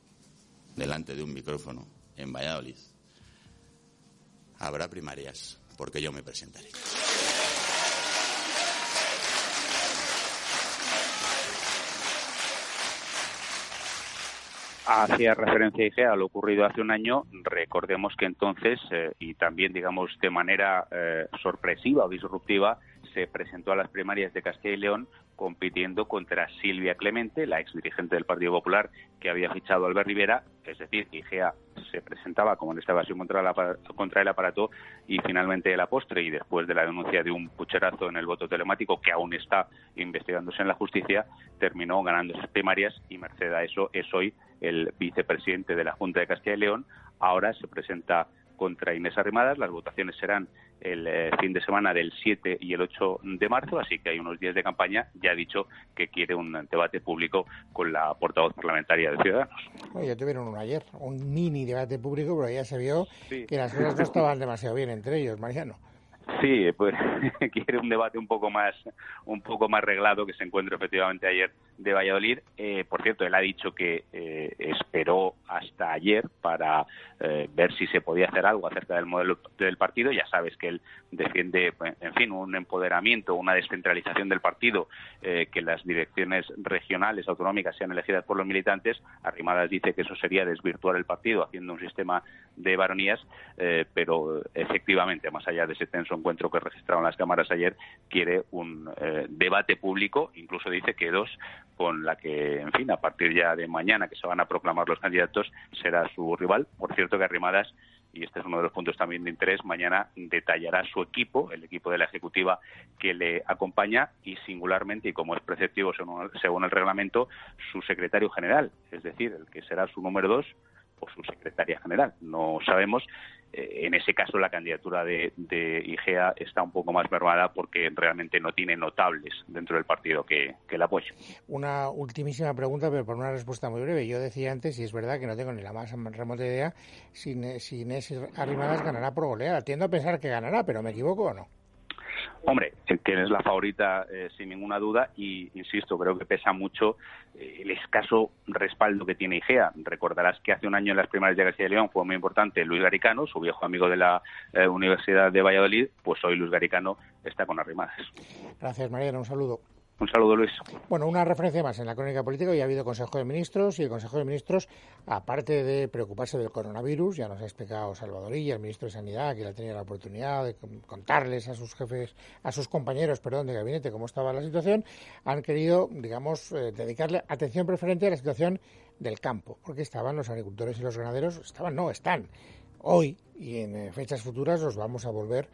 delante de un micrófono en Valladolid, habrá primarias porque yo me presentaré. Hacía referencia Igea a lo ocurrido hace un año. Recordemos que entonces, y también digamos de manera sorpresiva o disruptiva, se presentó a las primarias de Castilla y León compitiendo contra Silvia Clemente, la exdirigente del Partido Popular que había fichado a Albert Rivera. Es decir, Igea se presentaba como en esta ocasión contra el aparato y finalmente la postre, y después de la denuncia de un pucherazo en el voto telemático que aún está investigándose en la justicia, terminó ganando esas primarias y merced a eso es hoy el vicepresidente de la Junta de Castilla y León. Ahora se presenta contra Inés Arrimadas. Las votaciones serán el fin de semana del 7 y el 8 de marzo, así que hay unos días de campaña. Ya ha dicho que quiere un debate público con la portavoz parlamentaria de Ciudadanos. Ya tuvieron uno ayer, un mini debate público, pero ya se vio que las cosas no estaban demasiado bien entre ellos, Mariano. Sí, pues quiere un debate un poco más reglado, que se encuentra efectivamente ayer de Valladolid. Por cierto, él ha dicho que esperó hasta ayer para ver si se podía hacer algo acerca del modelo del partido. Ya sabes que él defiende, en fin, un empoderamiento, una descentralización del partido, que las direcciones regionales, autonómicas sean elegidas por los militantes. Arrimadas dice que eso sería desvirtuar el partido haciendo un sistema de baronías, pero efectivamente, más allá de ese tenso encuentro que registraron las cámaras ayer, quiere un debate público, incluso dice que 2, con la que, en fin, a partir ya de mañana, que se van a proclamar los candidatos, será su rival. Por cierto que Arrimadas, y este es uno de los puntos también de interés, mañana detallará su equipo, el equipo de la Ejecutiva que le acompaña, y singularmente, y como es preceptivo según el reglamento, su secretario general, es decir, el que será su número 2 o su secretaria general. No sabemos. En ese caso, la candidatura de Igea está un poco más mermada porque realmente no tiene notables dentro del partido que la apoyen. Una ultimísima pregunta, pero por una respuesta muy breve. Yo decía antes, y es verdad que no tengo ni la más remota idea, si Inés Arrimadas ganará por goleada. Tiendo a pensar que ganará, pero ¿me equivoco o no? Hombre, que es la favorita sin ninguna duda, y insisto, creo que pesa mucho el escaso respaldo que tiene Igea. Recordarás que hace un año en las primarias de Castilla y León fue muy importante Luis Garicano, su viejo amigo de la Universidad de Valladolid. Pues hoy Luis Garicano está con Arrimadas. Gracias, Mariano, un saludo. Un saludo, Luis. Bueno, una referencia más en la crónica política. Hoy ha habido Consejo de Ministros, y el Consejo de Ministros, aparte de preocuparse del coronavirus, ya nos ha explicado Salvadorilla, el ministro de Sanidad, que ha tenido la oportunidad de contarles a sus jefes, a sus compañeros, de gabinete, cómo estaba la situación, han querido, digamos, dedicarle atención preferente a la situación del campo, porque estaban los agricultores y los ganaderos, están. Hoy y en fechas futuras los vamos a volver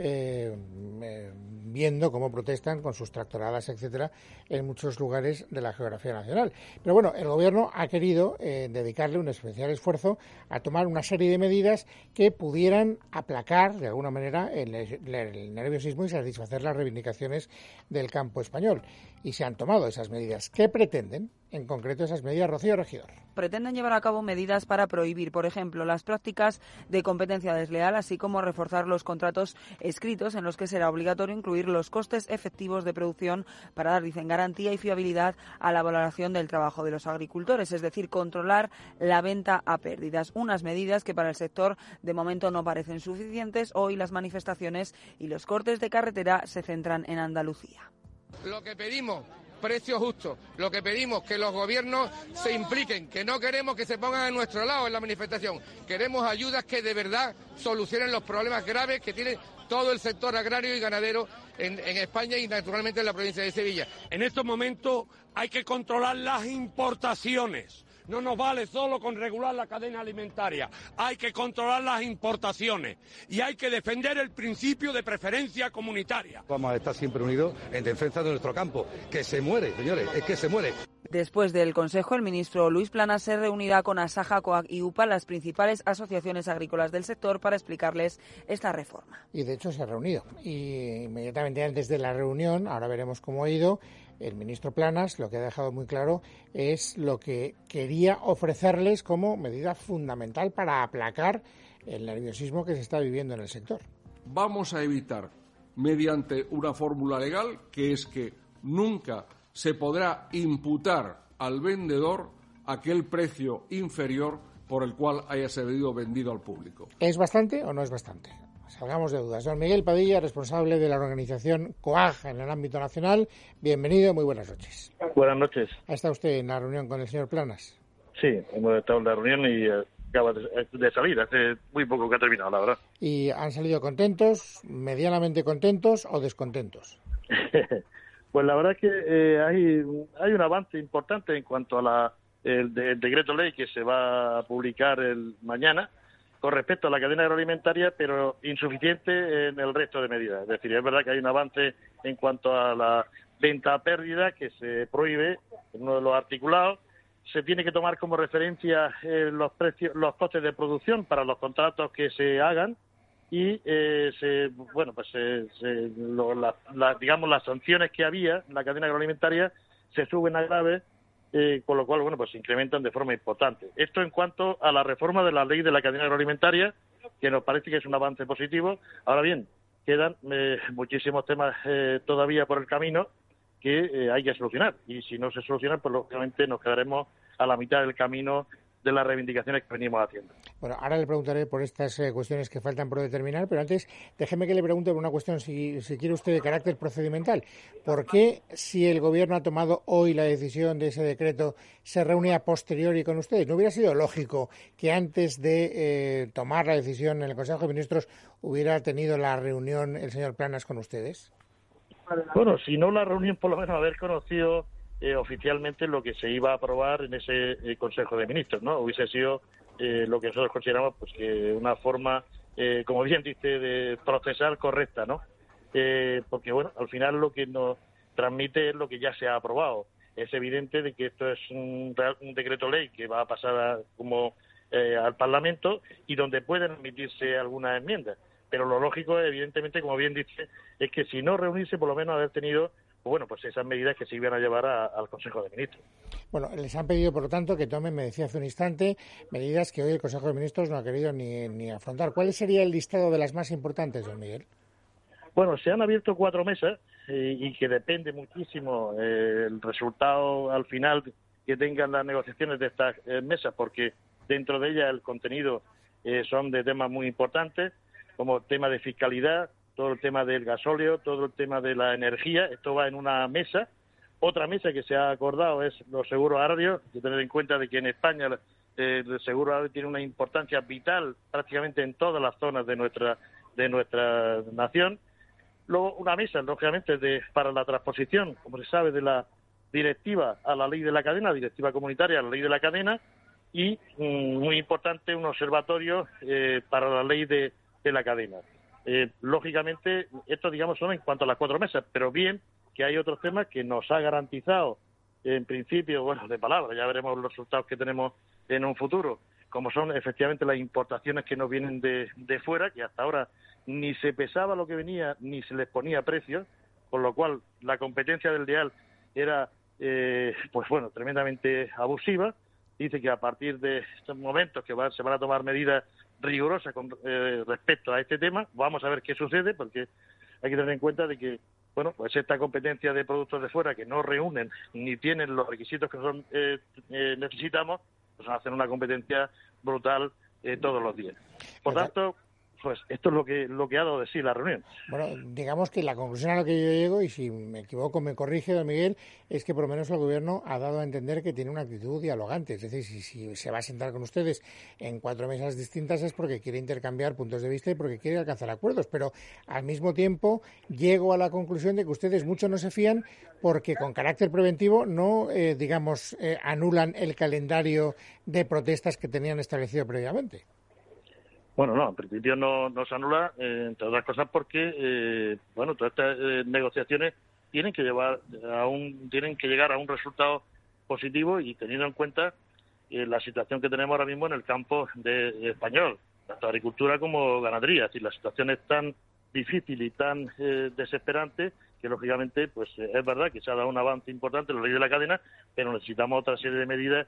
viendo cómo protestan con sus tractoradas, etcétera, en muchos lugares de la geografía nacional. Pero bueno, el Gobierno ha querido dedicarle un especial esfuerzo a tomar una serie de medidas que pudieran aplacar, de alguna manera, el nerviosismo y satisfacer las reivindicaciones del campo español. Y se han tomado esas medidas. ¿Qué pretenden, en concreto, esas medidas, Rocío Regidor? Pretenden llevar a cabo medidas para prohibir, por ejemplo, las prácticas de competencia desleal, así como reforzar los contratos escritos en los que será obligatorio incluir los costes efectivos de producción para dar, dicen, garantía y fiabilidad a la valoración del trabajo de los agricultores, es decir, controlar la venta a pérdidas. Unas medidas que para el sector de momento no parecen suficientes. Hoy las manifestaciones y los cortes de carretera se centran en Andalucía. Lo que pedimos, precio justo. Lo que pedimos, que los gobiernos se impliquen, que no queremos que se pongan a nuestro lado en la manifestación. Queremos ayudas que de verdad solucionen los problemas graves que tiene todo el sector agrario y ganadero en España y naturalmente en la provincia de Sevilla. En estos momentos hay que controlar las importaciones. No nos vale solo con regular la cadena alimentaria, hay que controlar las importaciones y hay que defender el principio de preferencia comunitaria. Vamos a estar siempre unidos en defensa de nuestro campo, que se muere, señores, es que se muere. Después del Consejo, el ministro Luis Planas se reunirá con Asaja, COAG y UPA, las principales asociaciones agrícolas del sector, para explicarles esta reforma. Y de hecho se ha reunido. Y inmediatamente antes de la reunión, ahora veremos cómo ha ido, el ministro Planas lo que ha dejado muy claro es lo que quería ofrecerles como medida fundamental para aplacar el nerviosismo que se está viviendo en el sector. Vamos a evitar, mediante una fórmula legal, que es que nunca se podrá imputar al vendedor aquel precio inferior por el cual haya sido vendido al público. ¿Es bastante o no es bastante? Salgamos de dudas. Don Miguel Padilla, responsable de la organización COAG en el ámbito nacional. Bienvenido, muy buenas noches. Buenas noches. ¿Ha estado usted en la reunión con el señor Planas? Sí, hemos estado en la reunión y acaba de salir, hace muy poco que ha terminado, la verdad. ¿Y han salido contentos, medianamente contentos o descontentos? Pues la verdad es que hay un avance importante en cuanto a el decreto ley que se va a publicar mañana con respecto a la cadena agroalimentaria, pero insuficiente en el resto de medidas. Es decir, es verdad que hay un avance en cuanto a la venta a pérdida, que se prohíbe en uno de los articulados. Se tiene que tomar como referencia los costes de producción para los contratos que se hagan, y digamos las sanciones que había en la cadena agroalimentaria se suben a graves, con lo cual pues se incrementan de forma importante. Esto en cuanto a la reforma de la ley de la cadena agroalimentaria, que nos parece que es un avance positivo. Ahora bien, quedan muchísimos temas todavía por el camino que hay que solucionar, y si no se solucionan, pues lógicamente nos quedaremos a la mitad del camino de las reivindicaciones que venimos haciendo. Bueno, ahora le preguntaré por estas cuestiones que faltan por determinar, pero antes déjeme que le pregunte por una cuestión, si quiere usted, de carácter procedimental. ¿Por qué, si el Gobierno ha tomado hoy la decisión de ese decreto, se reúne a posteriori con ustedes? ¿No hubiera sido lógico que antes de tomar la decisión en el Consejo de Ministros hubiera tenido la reunión el señor Planas con ustedes? Bueno, si no la reunión, por lo menos haber conocido oficialmente lo que se iba a aprobar en ese Consejo de Ministros, ¿no? Hubiese sido lo que nosotros consideramos pues que una forma, como bien dice, de procesar correcta, ¿no? Porque, bueno, al final lo que nos transmite es lo que ya se ha aprobado. Es evidente de que esto es un decreto ley que va a pasar al Parlamento y donde pueden admitirse algunas enmiendas. Pero lo lógico, evidentemente, como bien dice, es que si no reunirse, por lo menos haber tenido pues esas medidas que se iban a llevar al Consejo de Ministros. Bueno, les han pedido, por lo tanto, que tomen, me decía hace un instante, medidas que hoy el Consejo de Ministros no ha querido ni afrontar. ¿Cuál sería el listado de las más importantes, don Miguel? Bueno, se han abierto 4 mesas y que depende muchísimo el resultado al final que tengan las negociaciones de estas mesas, porque dentro de ellas el contenido son de temas muy importantes, como tema de fiscalidad, todo el tema del gasóleo, todo el tema de la energía. Esto va en una mesa. Otra mesa que se ha acordado es los seguros agrarios. Hay que tener en cuenta de que en España el seguro agrario tiene una importancia vital prácticamente en todas las zonas de nuestra nación. Luego una mesa, lógicamente, para la transposición, como se sabe, de la directiva a la ley de la cadena, directiva comunitaria a la ley de la cadena, y muy importante, un observatorio para la ley de la cadena. Lógicamente, esto, digamos, son en cuanto a las 4 mesas, pero bien que hay otros temas que nos ha garantizado, en principio, bueno, de palabra, ya veremos los resultados que tenemos en un futuro, como son efectivamente las importaciones que nos vienen de fuera, que hasta ahora ni se pesaba lo que venía, ni se les ponía precios, con lo cual la competencia del leal era, tremendamente abusiva. Dice que a partir de estos momentos se van a tomar medidas rigurosas con respecto a este tema. Vamos a ver qué sucede, porque hay que tener en cuenta de que, pues esta competencia de productos de fuera que no reúnen ni tienen los requisitos que necesitamos, pues hacen una competencia brutal todos los días. Por tanto, pues esto es lo que ha dado de sí la reunión. Bueno, digamos que la conclusión a la que yo llego, y si me equivoco me corrige, don Miguel, es que por lo menos el Gobierno ha dado a entender que tiene una actitud dialogante. Es decir, si se va a sentar con ustedes en 4 mesas distintas es porque quiere intercambiar puntos de vista y porque quiere alcanzar acuerdos. Pero al mismo tiempo llego a la conclusión de que ustedes mucho no se fían porque con carácter preventivo no, anulan el calendario de protestas que tenían establecido previamente. Bueno, no, en principio no se anula, entre otras cosas porque, todas estas negociaciones tienen que llegar a un resultado positivo, y teniendo en cuenta la situación que tenemos ahora mismo en el campo español, tanto agricultura como ganadería. Es decir, la situación es tan difícil y tan desesperante que, lógicamente, pues es verdad que se ha dado un avance importante en la ley de la cadena, pero necesitamos otra serie de medidas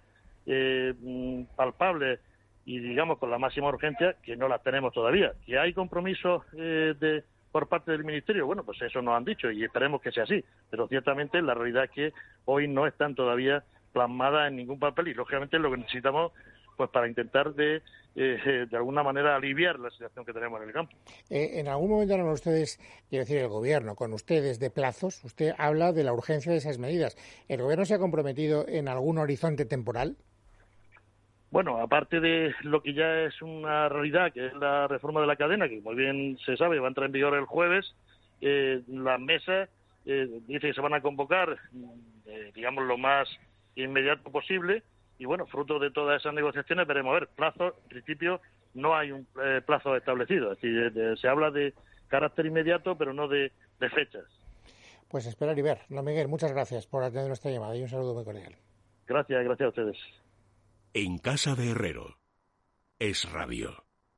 palpables y, digamos, con la máxima urgencia, que no las tenemos todavía. ¿Que hay compromisos por parte del Ministerio? Bueno, pues eso nos han dicho y esperemos que sea así, pero ciertamente la realidad es que hoy no están todavía plasmadas en ningún papel, y lógicamente es lo que necesitamos pues para intentar de alguna manera aliviar la situación que tenemos en el campo. En algún momento hablan ustedes, quiero decir el Gobierno, con ustedes de plazos. Usted habla de la urgencia de esas medidas. ¿El Gobierno se ha comprometido en algún horizonte temporal? Bueno, aparte de lo que ya es una realidad, que es la reforma de la cadena, que muy bien se sabe, va a entrar en vigor el jueves, las mesas dice que se van a convocar, digamos, lo más inmediato posible, y bueno, fruto de todas esas negociaciones veremos. A ver, plazos, en principio no hay un plazo establecido, es decir, se habla de carácter inmediato, pero no de fechas. Pues esperar y ver. Don Miguel, muchas gracias por atender nuestra llamada y un saludo muy cordial. Gracias a ustedes. En casa de Herrero, Es Radio.